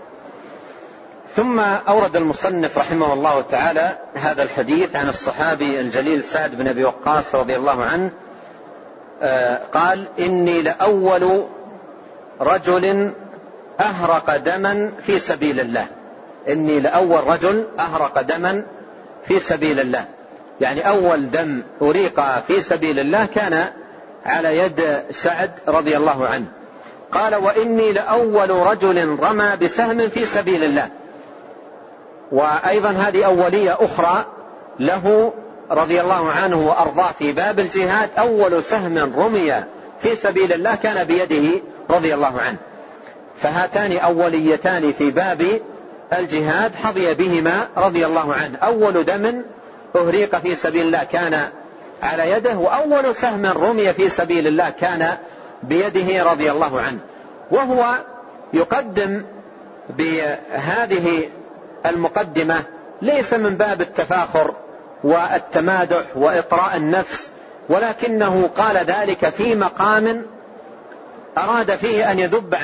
ثم أورد المصنف رحمه الله تعالى هذا الحديث عن الصحابي الجليل سعد بن أبي وقاص رضي الله عنه قال إني لأول رجل أهرق دما في سبيل الله. إني لأول رجل أهرق دما في سبيل الله، يعني أول دم أريق في سبيل الله كان على يد سعد رضي الله عنه. قال وإني لأول رجل رمى بسهم في سبيل الله، وأيضا هذه أولية أخرى له رضي الله عنه وأرضاه في باب الجهاد، أول سهم رمي في سبيل الله كان بيده رضي الله عنه. فهاتان أوليتان في باب الجهاد حظي بهما رضي الله عنه، أول دم أهريق في سبيل الله كان على يده، وأول سهم رمي في سبيل الله كان بيده رضي الله عنه. وهو يقدم بهذه المقدمة ليس من باب التفاخر والتمادح وإطراء النفس، ولكنه قال ذلك في مقام أراد فيه أن يذب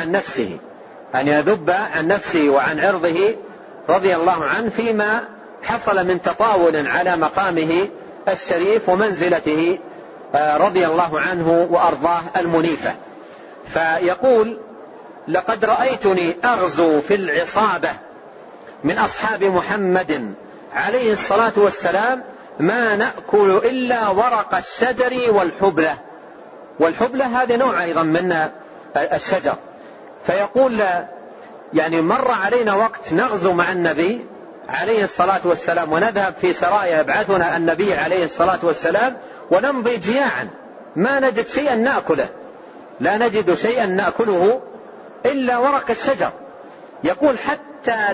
عن نفسه وعن عرضه رضي الله عنه فيما حصل من تطاول على مقامه الشريف ومنزلته رضي الله عنه وأرضاه المنيفة. فيقول لقد رأيتني أغزو في العصابة من أصحاب محمد عليه الصلاة والسلام، ما نأكل إلا ورق الشجر والحبلة هذا نوع أيضا من الشجر. فيقول يعني مر علينا وقت نغزو مع النبي عليه الصلاة والسلام ونذهب في سرايا يبعثنا النبي عليه الصلاة والسلام ونمضي جياعا ما نجد شيئا نأكله، لا نجد شيئا نأكله إلا ورق الشجر. يقول حتى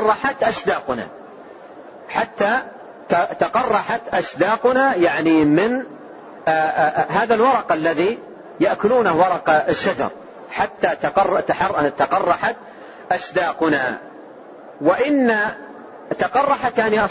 تقرحت أشداقنا يعني من هذا الورق الذي يأكلونه ورق الشجر، حتى تقرحت أشداقنا. وإن تقرحت يعني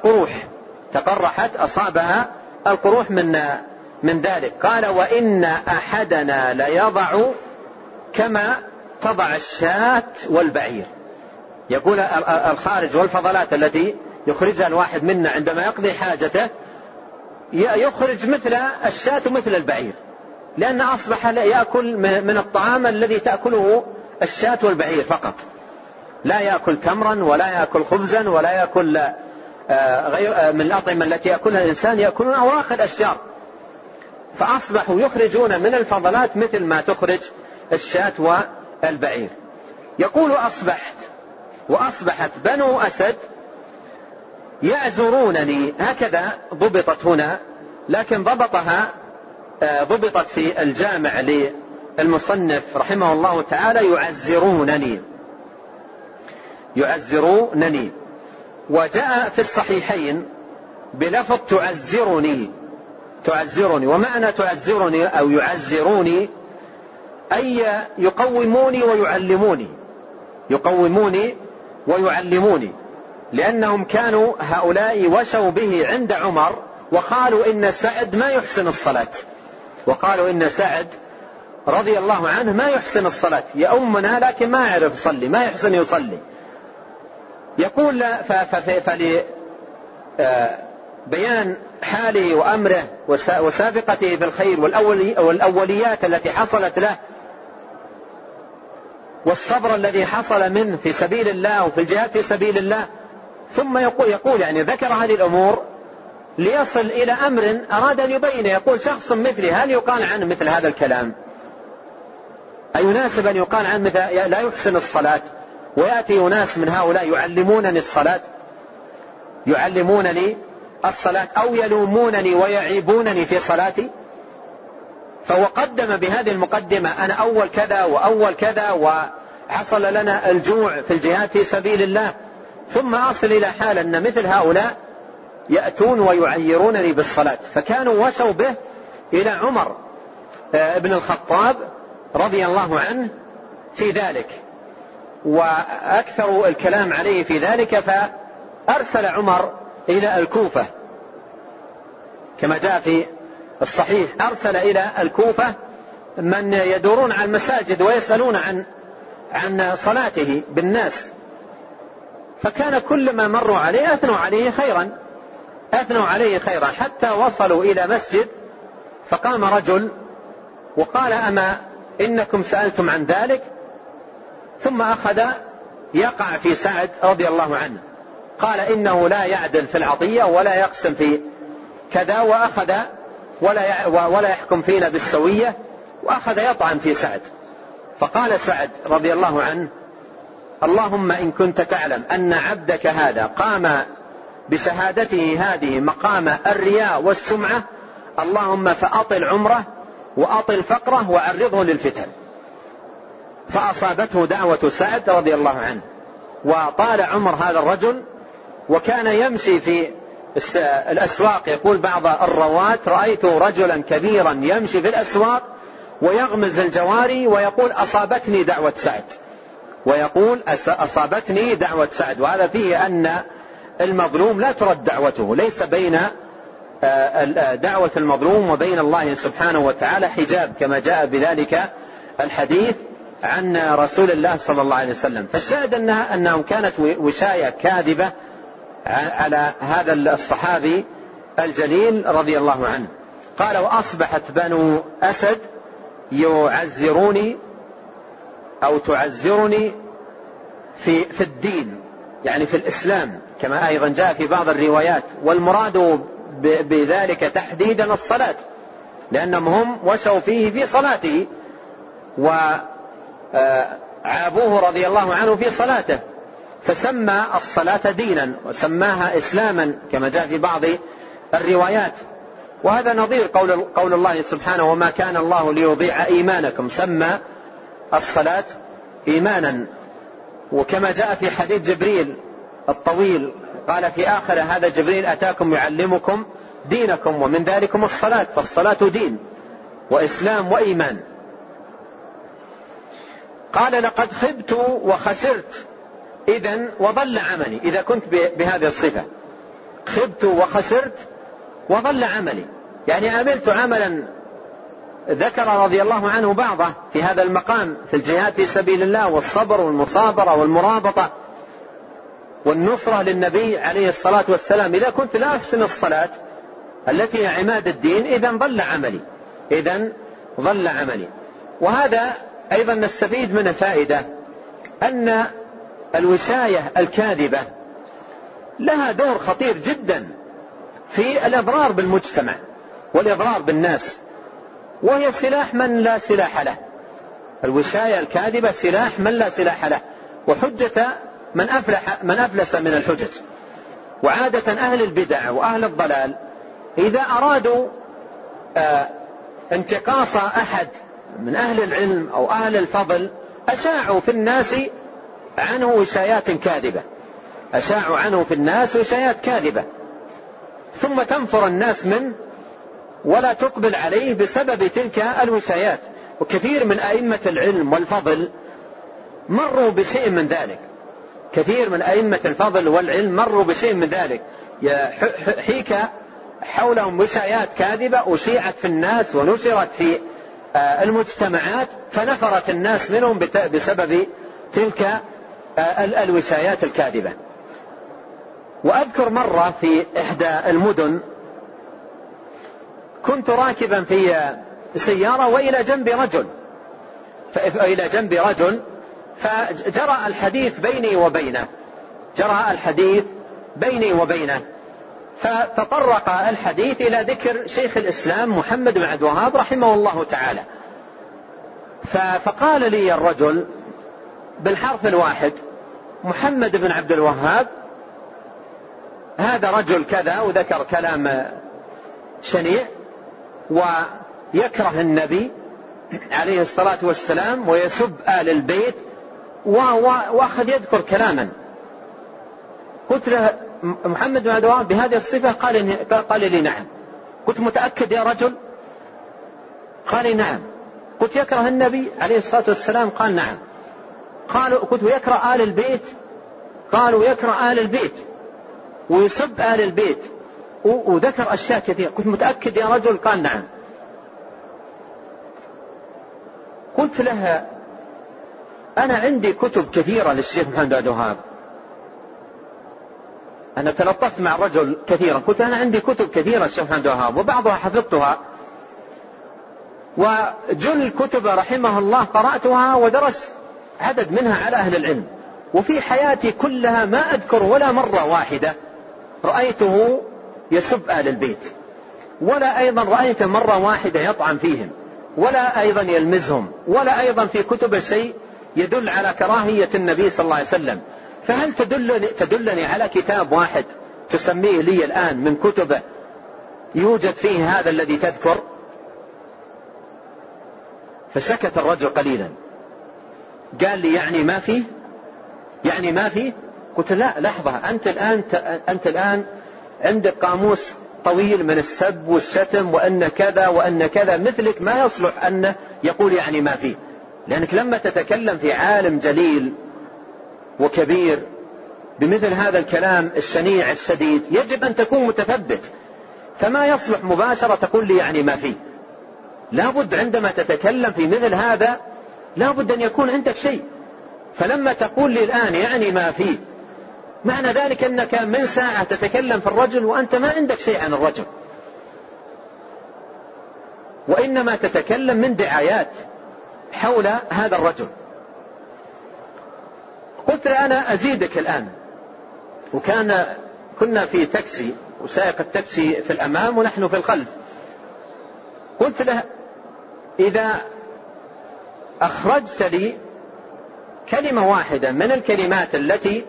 أصابها القروح من ذلك. قال وإن أحدنا ليضع كما تضع الشاة والبعير. يقول الخارج والفضلات التي يخرجها الواحد منا عندما يقضي حاجته يخرج مثل الشاة ومثل البعير، لأن أصبح يأكل من الطعام الذي تأكله الشاة والبعير فقط، لا يأكل تمرا ولا يأكل خبزا ولا يأكل غير من الأطعمة التي يأكلها الإنسان، يأكلون أواخر الأشجار. فأصبحوا يخرجون من الفضلات مثل ما تخرج الشاة والبعير. يقول وأصبحت بنو أسد يعذرونني، هكذا ضبطت هنا، لكن ضبطت في الجامع المصنف رحمه الله تعالى يعزرونني. وجاء في الصحيحين بلفظ تعزرني. ومعنى تعزرني أو يعزروني أي يقوموني ويعلموني، لأنهم كانوا هؤلاء وشوا به عند عمر وقالوا إن سعد ما يحسن الصلاة، وقالوا إن سعد رضي الله عنه ما يحسن الصلاة، يؤمنا لكن ما يعرف يصلي، ما يحسن يصلي. يقول بيان حاله وأمره وسابقته في الخير والأوليات التي حصلت له والصبر الذي حصل منه في سبيل الله وفي الجهاد في سبيل الله. ثم يقول يعني ذكر هذه الأمور ليصل إلى أمر أراد أن يبين. يقول شخص مثلي هل يقال عنه مثل هذا الكلام؟ أيناسب أن يقال عنه مثل لا يحسن الصلاة؟ ويأتي ناس من هؤلاء يعلمونني الصلاة أو يلومونني ويعيبونني في صلاتي. فهو قدم بهذه المقدمة أنا أول كذا وحصل لنا الجوع في الجهاد في سبيل الله، ثم أصل إلى حال أن مثل هؤلاء يأتون ويعيرونني بالصلاة. فكانوا وشوا به إلى عمر ابن الخطاب رضي الله عنه في ذلك، وأكثروا الكلام عليه في ذلك. فأرسل عمر إلى الكوفة كما جاء في الصحيح، أرسل إلى الكوفة من يدورون على المساجد ويسألون عن صلاته بالناس. فكان كل ما مروا عليه أثنوا عليه خيرا حتى وصلوا إلى مسجد، فقام رجل وقال أما إنكم سألتم عن ذلك؟ ثم أخذ يقع في سعد رضي الله عنه، قال إنه لا يعدل في العطية ولا يقسم في كذا، وأخذ ولا يحكم فينا بالسوية، وأخذ يطعن في سعد. فقال سعد رضي الله عنه اللهم إن كنت تعلم أن عبدك هذا قام بشهادته هذه مقام الرياء والسمعة، اللهم فأطل عمره وأطل فقره وعرضه للفتن. فأصابته دعوة سعد رضي الله عنه، وطال عمر هذا الرجل، وكان يمشي في الأسواق. يقول بعض الرواة رأيت رجلا كبيرا يمشي في الأسواق ويغمز الجواري ويقول أصابتني دعوة سعد. وهذا فيه أن المظلوم لا ترد دعوته، ليس بين دعوة المظلوم وبين الله سبحانه وتعالى حجاب، كما جاء بذلك الحديث عن رسول الله صلى الله عليه وسلم. فالشاهد أنهم كانت وشاية كاذبة على هذا الصحابي الجليل رضي الله عنه. قال وأصبحت بنو أسد يعزروني أو تعزرني في الدين، يعني في الإسلام، كما أيضا جاء في بعض الروايات. والمراد بذلك تحديدا الصلاة، لأنهم هم وشوا فيه في صلاته وعابوه رضي الله عنه في صلاته، فسمى الصلاة دينا وسماها إسلاما كما جاء في بعض الروايات. وهذا نظير قول الله سبحانه وما كان الله ليضيع إيمانكم، سمى الصلاة إيمانا. وكما جاء في حديث جبريل الطويل قال في آخر هذا جبريل أتاكم يعلمكم دينكم ومن ذلكم الصلاة، فالصلاة دين وإسلام وإيمان. قال لقد خبت وخسرت إذن وضل عملي، إذا كنت بهذه الصفة خبت وخسرت وضل عملي، يعني عملت عملا ذكر رضي الله عنه بعضه في هذا المقام في الجهاد في سبيل الله والصبر والمصابرة والمرابطة والنصرة للنبي عليه الصلاة والسلام. إذا كنت لا أحسن الصلاة التي هي عماد الدين إذن ضل عملي. وهذا أيضا نستفيد منه فائدة، أن الوشاية الكاذبة لها دور خطير جدا في الإضرار بالمجتمع والإضرار بالناس، وهي سلاح من لا سلاح له. الوشاية الكاذبة سلاح من لا سلاح له، وحجة من أفلس من الحجج. وعادة أهل البدع وأهل الضلال إذا أرادوا انتقاص أحد من أهل العلم أو أهل الفضل أشاعوا في الناس عنه وشايات كاذبة، أشاعوا عنه في الناس وشايات كاذبة، ثم تنفر الناس منه ولا تقبل عليه بسبب تلك الوشايات. وكثير من أئمة العلم والفضل مروا بشيء من ذلك، كثير من أئمة الفضل والعلم مروا بشيء من ذلك، حيك حولهم وشايات كاذبة أشيعت في الناس ونشرت في المجتمعات، فنفرت الناس منهم بسبب تلك الوشايات الكاذبة. وأذكر مرة في إحدى المدن كنت راكبا في سيارة وإلى جنب رجل فجرى الحديث بيني وبينه، فتطرق الحديث إلى ذكر شيخ الإسلام محمد بن عبد الوهاب رحمه الله تعالى، فقال لي الرجل بالحرف الواحد: محمد بن عبد الوهاب هذا رجل كذا، وذكر كلام شنيع ويكره النبي عليه الصلاة والسلام ويسب آل البيت، وأخذ يذكر كلاما. قلت له: محمد بن عبد الوهاب بهذه الصفة؟ قال لي: نعم. قلت: متأكد يا رجل؟ قال لي: نعم. قلت: يكره النبي عليه الصلاة والسلام؟ قال: نعم. قلت: يكره آل البيت؟ قالوا: يكره آل البيت ويسب آل البيت وذكر أشياء كثيرة. قلت: متأكد يا رجل؟ قال: نعم. قلت لها: أنا عندي كتب كثيرة للشيخ محمد بن عبد الوهاب، أنا تلطفت مع الرجل كثيرا، قلت: أنا عندي كتب كثيرة للشيخ محمد بن عبد الوهاب وبعضها حفظتها، وجل كتب رحمه الله قرأتها ودرست عدد منها على أهل العلم، وفي حياتي كلها ما أذكر ولا مرة واحدة رأيته يسب آل البيت، ولا أيضا رأيته مرة واحدة يطعن فيهم، ولا أيضا يلمزهم، ولا أيضا في كتب شيء يدل على كراهية النبي صلى الله عليه وسلم. فهل تدلني على كتاب واحد تسميه لي الآن من كتبه يوجد فيه هذا الذي تذكر؟ فسكت الرجل قليلا، قال لي: يعني ما فيه؟ قلت: لا، لحظة، أنت الآن عندك قاموس طويل من السب والشتم وأن كذا وأن كذا، مثلك ما يصلح أن يقول يعني ما فيه، لأنك لما تتكلم في عالم جليل وكبير بمثل هذا الكلام الشنيع الشديد يجب أن تكون متثبت، فما يصلح مباشرة تقول لي يعني ما فيه. لابد عندما تتكلم في مثل هذا لابد أن يكون عندك شيء، فلما تقول لي الآن يعني ما فيه، معنى ذلك أنك من ساعة تتكلم في الرجل وأنت ما عندك شيء عن الرجل، وإنما تتكلم من دعايات حول هذا الرجل. قلت له: أنا أزيدك الآن. كنا في تاكسي وسائق التاكسي في الأمام ونحن في الخلف. قلت له: إذا أخرجت لي كلمة واحدة من الكلمات التي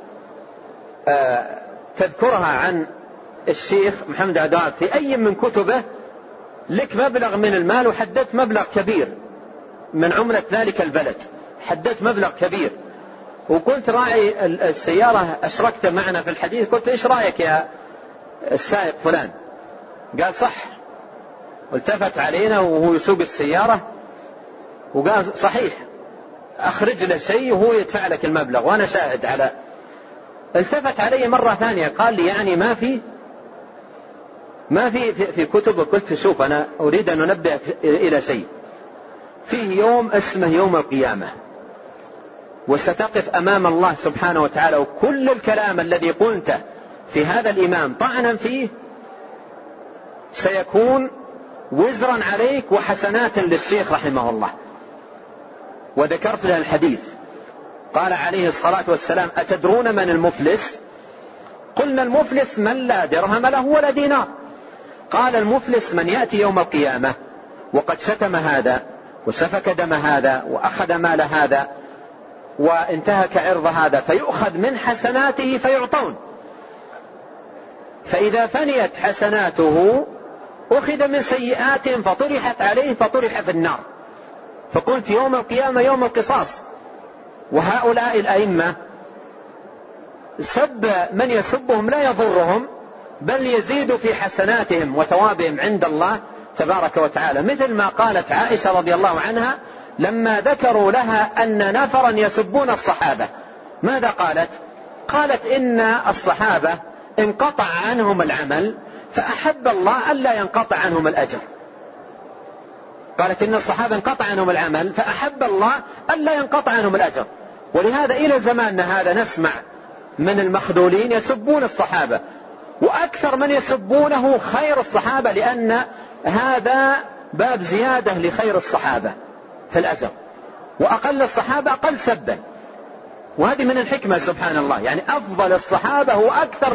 تذكرها عن الشيخ محمد عبد الوهاب في أي من كتبه لك مبلغ من المال، وحددت مبلغ كبير من عملة ذلك البلد، حددت مبلغ كبير. وكنت راعي السيارة أشركت معنا في الحديث، قلت: إيش رأيك يا السائق فلان؟ قال: صح. والتفت علينا وهو يسوق السيارة وقال: صحيح، أخرج له شيء وهو يدفع لك المبلغ وأنا شاهد على. التفت علي مرة ثانية قال لي: يعني ما في كتب. قلت: شوف، أنا أريد أن أنبه إلى شيء، فيه يوم اسمه يوم القيامة، وستقف أمام الله سبحانه وتعالى، وكل الكلام الذي قلته في هذا الإمام طعنا فيه سيكون وزرا عليك وحسنات للشيخ رحمه الله. وذكرت له الحديث، قال عليه الصلاة والسلام: أتدرون من المفلس؟ قلنا: المفلس من لا درهم له ولا دينار. قال: المفلس من يأتي يوم القيامة وقد شتم هذا وسفك دم هذا وأخذ مال هذا وانتهك عرض هذا، فيؤخذ من حسناته فيعطون، فإذا فنيت حسناته أخذ من سيئاتهم فطرحت عليه فطرح في النار. فقلت يوم القيامة يوم القصاص. وهؤلاء الأئمة سب من يسبهم لا يضرهم، بل يزيد في حسناتهم وثوابهم عند الله تبارك وتعالى، مثل ما قالت عائشة رضي الله عنها لما ذكروا لها أن نفرا يسبون الصحابة، ماذا قالت؟ قالت إن الصحابة انقطع عنهم العمل فأحب الله ألا ينقطع عنهم الأجر. قالت إن الصحابة انقطع عنهم العمل فأحب الله ألا ينقطع عنهم الأجر. ولهذا إلى زماننا هذا نسمع من المخذولين يسبون الصحابة، وأكثر من يسبونه خير الصحابة، لأن هذا باب زيادة لخير الصحابة في الأجر، وأقل الصحابة أقل سبا. وهذه من الحكمة سبحان الله، يعني أفضل الصحابة هو أكثر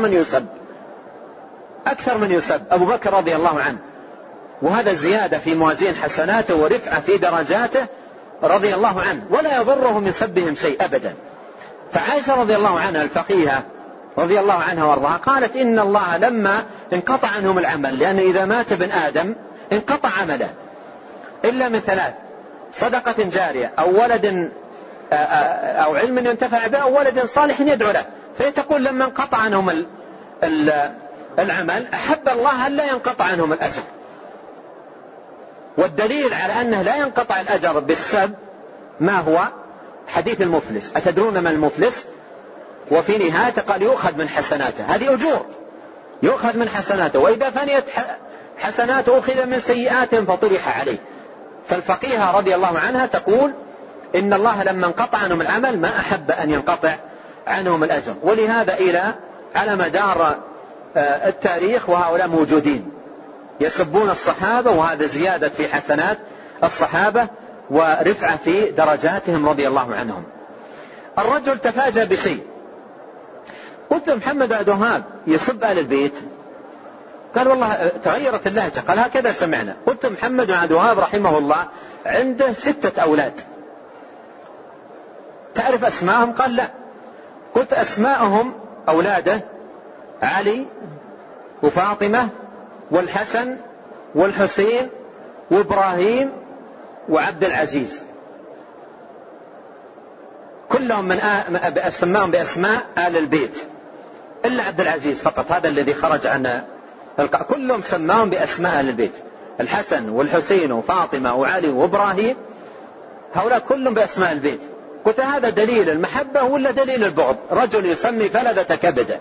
من يسب أبو بكر رضي الله عنه، وهذا زيادة في موازين حسناته ورفعة في درجاته رضي الله عنه، ولا يضره من سبهم شيء أبدا. فعائشة رضي الله عنها الفقيهة رضي الله عنها وارضاها قالت إن الله لما انقطع عنهم العمل، لأن إذا مات ابن آدم انقطع عمله إلا من ثلاث: صدقة جارية أو ولد أو علم ينتفع به أو ولد صالح يدعو له. فيتقول لما انقطع عنهم العمل أحب الله ألا ينقطع عنهم الأجر. والدليل على أنه لا ينقطع الأجر بالسب ما هو؟ حديث المفلس. أتدرون ما المفلس؟ وفي نهاية قال يؤخذ من حسناته، هذه أجور يؤخذ من حسناته، وإذا فنيت حسناته أخذ من سيئاتهم فطرح عليه. فالفقيهة رضي الله عنها تقول إن الله لما انقطع عنهم العمل ما أحب أن ينقطع عنهم الأجر. ولهذا على مدار التاريخ وهؤلاء موجودين يسبون الصحابة، وهذا زيادة في حسنات الصحابة ورفعة في درجاتهم رضي الله عنهم. الرجل تفاجأ بشيء، قلت محمد عبد الوهاب يسب آل البيت؟ قال والله تغيرت اللهجة. قال هكذا سمعنا. قلت محمد عبد الوهاب رحمه الله عنده 6 أولاد، تعرف أسماءهم؟ قال لا. قلت أسماءهم أولاده علي وفاطمة والحسن والحسين وإبراهيم وعبد العزيز، كلهم سماهم بأسماء آل البيت إلا عبد العزيز فقط، هذا الذي خرج عن كلهم سماهم بأسماء آل البيت: الحسن والحسين وفاطمة وعلي وإبراهيم، هؤلاء كلهم بأسماء البيت. قلت هذا دليل المحبة ولا دليل البغض؟ رجل يسمي فلذة كبده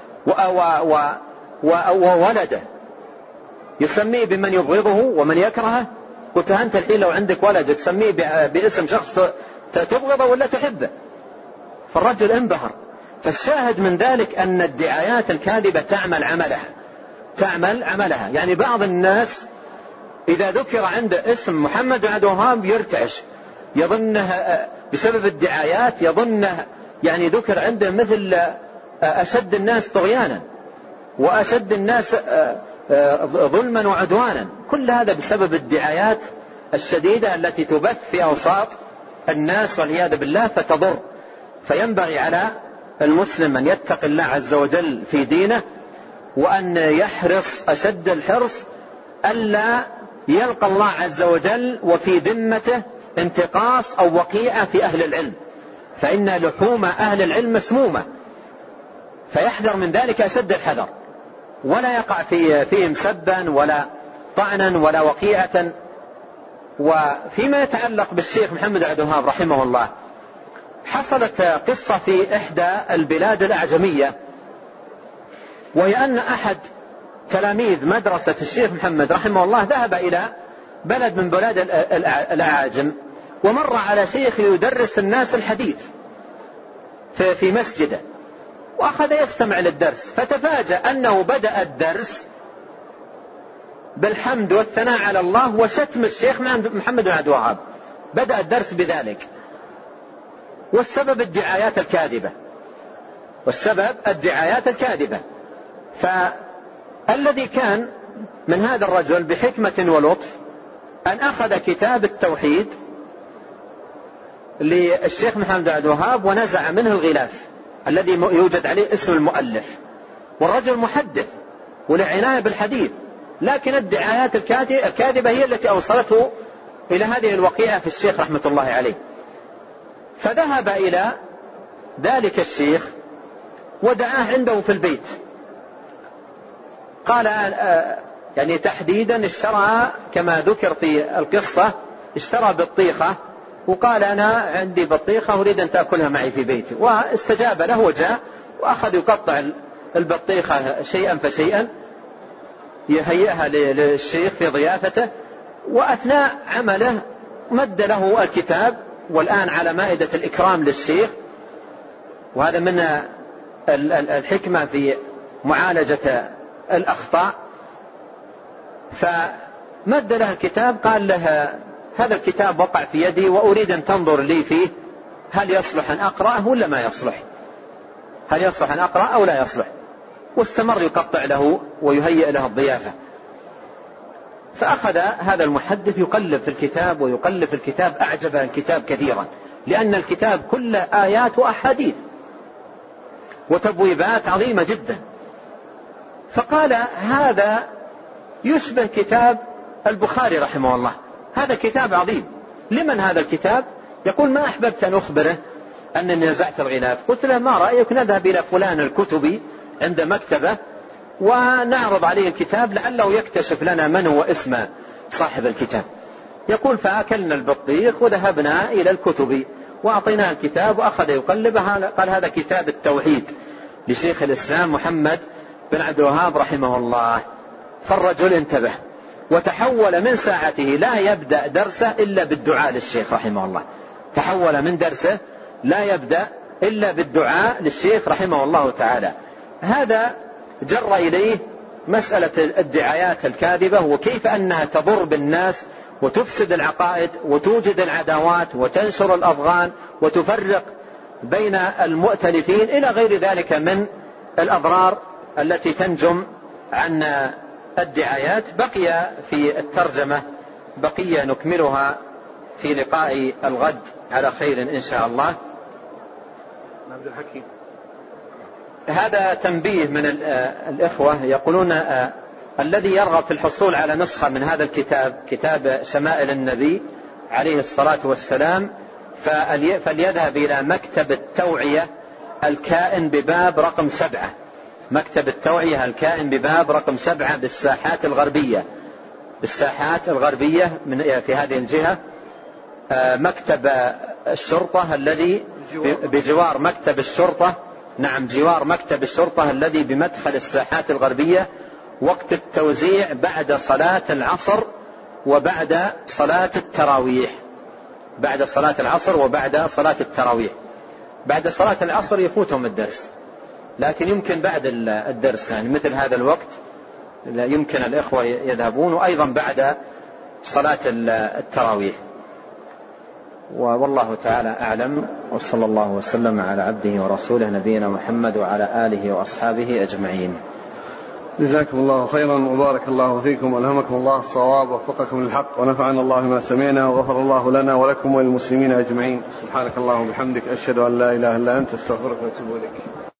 وولده يسميه بمن يبغضه ومن يكرهه. قلت أنت الحين لو عندك ولد تسميه باسم شخص تبغضه ولا تحبه؟ فالرجل انبهر. فالشاهد من ذلك أن الدعايات الكاذبة تعمل عملها. يعني بعض الناس إذا ذكر عنده اسم محمد عبد الوهاب يرتعش، يظنه بسبب الدعايات، يظنه يعني ذكر عنده مثل أشد الناس طغيانا وأشد الناس ظلما وعدوانا. كل هذا بسبب الدعايات الشديدة التي تبث في أوساط الناس والعياذ بالله فتضر. فينبغي على المسلم أن يتقي الله عز وجل في دينه، وأن يحرص أشد الحرص ألا يلقى الله عز وجل وفي ذمته انتقاص أو وقيعة في أهل العلم، فإن لحوم أهل العلم مسمومة، فيحذر من ذلك أشد الحذر، ولا يقع فيهم سبا ولا طعنا ولا وقيعة. وفيما يتعلق بالشيخ محمد عبد الوهاب رحمه الله، حصلت قصة في إحدى البلاد الأعجمية، وهي أن أحد تلاميذ مدرسة الشيخ محمد رحمه الله ذهب إلى بلد من بلاد الأعاجم، ومر على شيخ يدرس الناس الحديث في مسجده، وأخذ يستمع للدرس، فتفاجأ أنه بدأ الدرس بالحمد والثناء على الله وشتم الشيخ محمد بن عبد الوهاب، بدأ الدرس بذلك. والسبب الدعايات الكاذبة. فالذي كان من هذا الرجل بحكمة ولطف أن أخذ كتاب التوحيد للشيخ محمد بن عبد الوهاب ونزع منه الغلاف الذي يوجد عليه اسم المؤلف، والرجل محدث ولعناية بالحديث، لكن الدعايات الكاذبة هي التي أوصلته إلى هذه الوقيعة في الشيخ رحمة الله عليه، فذهب إلى ذلك الشيخ ودعاه عنده في البيت. قال يعني تحديدا اشترى كما ذكر في القصة، اشترى بطيخة وقال أنا عندي بطيخة أريد أن تأكلها معي في بيتي، واستجاب له وجاء وأخذ يقطع البطيخة شيئا فشيئا يهيئها للشيخ في ضيافته، وأثناء عمله مد له الكتاب، والآن على مائدة الإكرام للشيخ. وهذا من الحكمة في معالجة الأخطاء. فمد له الكتاب، قال له هذا الكتاب وقع في يدي وأريد أن تنظر لي فيه، هل يصلح أن أقرأه ولا ما يصلح؟ هل يصلح أن أقرأ أو لا يصلح؟ واستمر يقطع له ويهيئ له الضيافة. فأخذ هذا المحدث يقلب في الكتاب ويقلب في الكتاب، أعجب الكتاب كثيرا، لأن الكتاب كله آيات وأحاديث وتبويبات عظيمة جدا. فقال هذا يشبه كتاب البخاري رحمه الله، هذا كتاب عظيم، لمن هذا الكتاب؟ يقول ما أحببت أن أخبره أنني نزعت الغلاف. قلت له ما رأيك نذهب إلى فلان الكتبي عند مكتبة ونعرض عليه الكتاب لعله يكتشف لنا من هو اسم صاحب الكتاب. يقول فأكلنا البطيخ وذهبنا إلى الكتبي وأعطيناه الكتاب وأخذ يقلبها. قال هذا كتاب التوحيد لشيخ الإسلام محمد بن عبد الوهاب رحمه الله. فالرجل انتبه وتحول من ساعته لا يبدأ درسه إلا بالدعاء للشيخ رحمه الله، تحول من درسه لا يبدأ إلا بالدعاء للشيخ رحمه الله تعالى. هذا جر إليه مسألة الدعايات الكاذبة، وكيف أنها تضر بالناس وتفسد العقائد وتوجد العداوات وتنشر الأضغان وتفرق بين المؤتلفين إلى غير ذلك من الأضرار التي تنجم عن الدعايات. بقي في الترجمة بقية نكملها في لقاء الغد على خير إن شاء الله. عبد الحكيم، هذا تنبيه من الإخوة يقولون الذي يرغب في الحصول على نسخة من هذا الكتاب، كتاب شمائل النبي عليه الصلاة والسلام، فليذهب إلى مكتب التوعية الكائن بباب رقم 7، مكتب التوعية الكائن بباب رقم 7 بالساحات الغربية، بالساحات الغربية في هذه الجهة. مكتب الشرطة الذي بجوار مكتب الشرطة، نعم جوار مكتب الشرطة الذي بمدخل الساحات الغربية. وقت التوزيع بعد صلاة العصر وبعد صلاة التراويح، بعد صلاة العصر وبعد صلاة التراويح. بعد صلاة العصر يفوتهم الدرس، لكن يمكن بعد الدرس يعني مثل هذا الوقت يمكن الإخوة يذهبون، وأيضا بعد صلاة التراويح. والله تعالى أعلم، وصلى الله وسلم على عبده ورسوله نبينا محمد وعلى آله وأصحابه أجمعين. جزاكم الله خيرا وبارك الله فيكم وألهمكم الله الصواب ووفقكم للحق ونفعنا الله ما سمعنا وغفر الله لنا ولكم وللمسلمين أجمعين. سبحانك اللهم وبحمدك، أشهد أن لا إله إلا أنت، أستغفرك وأتوب إليك.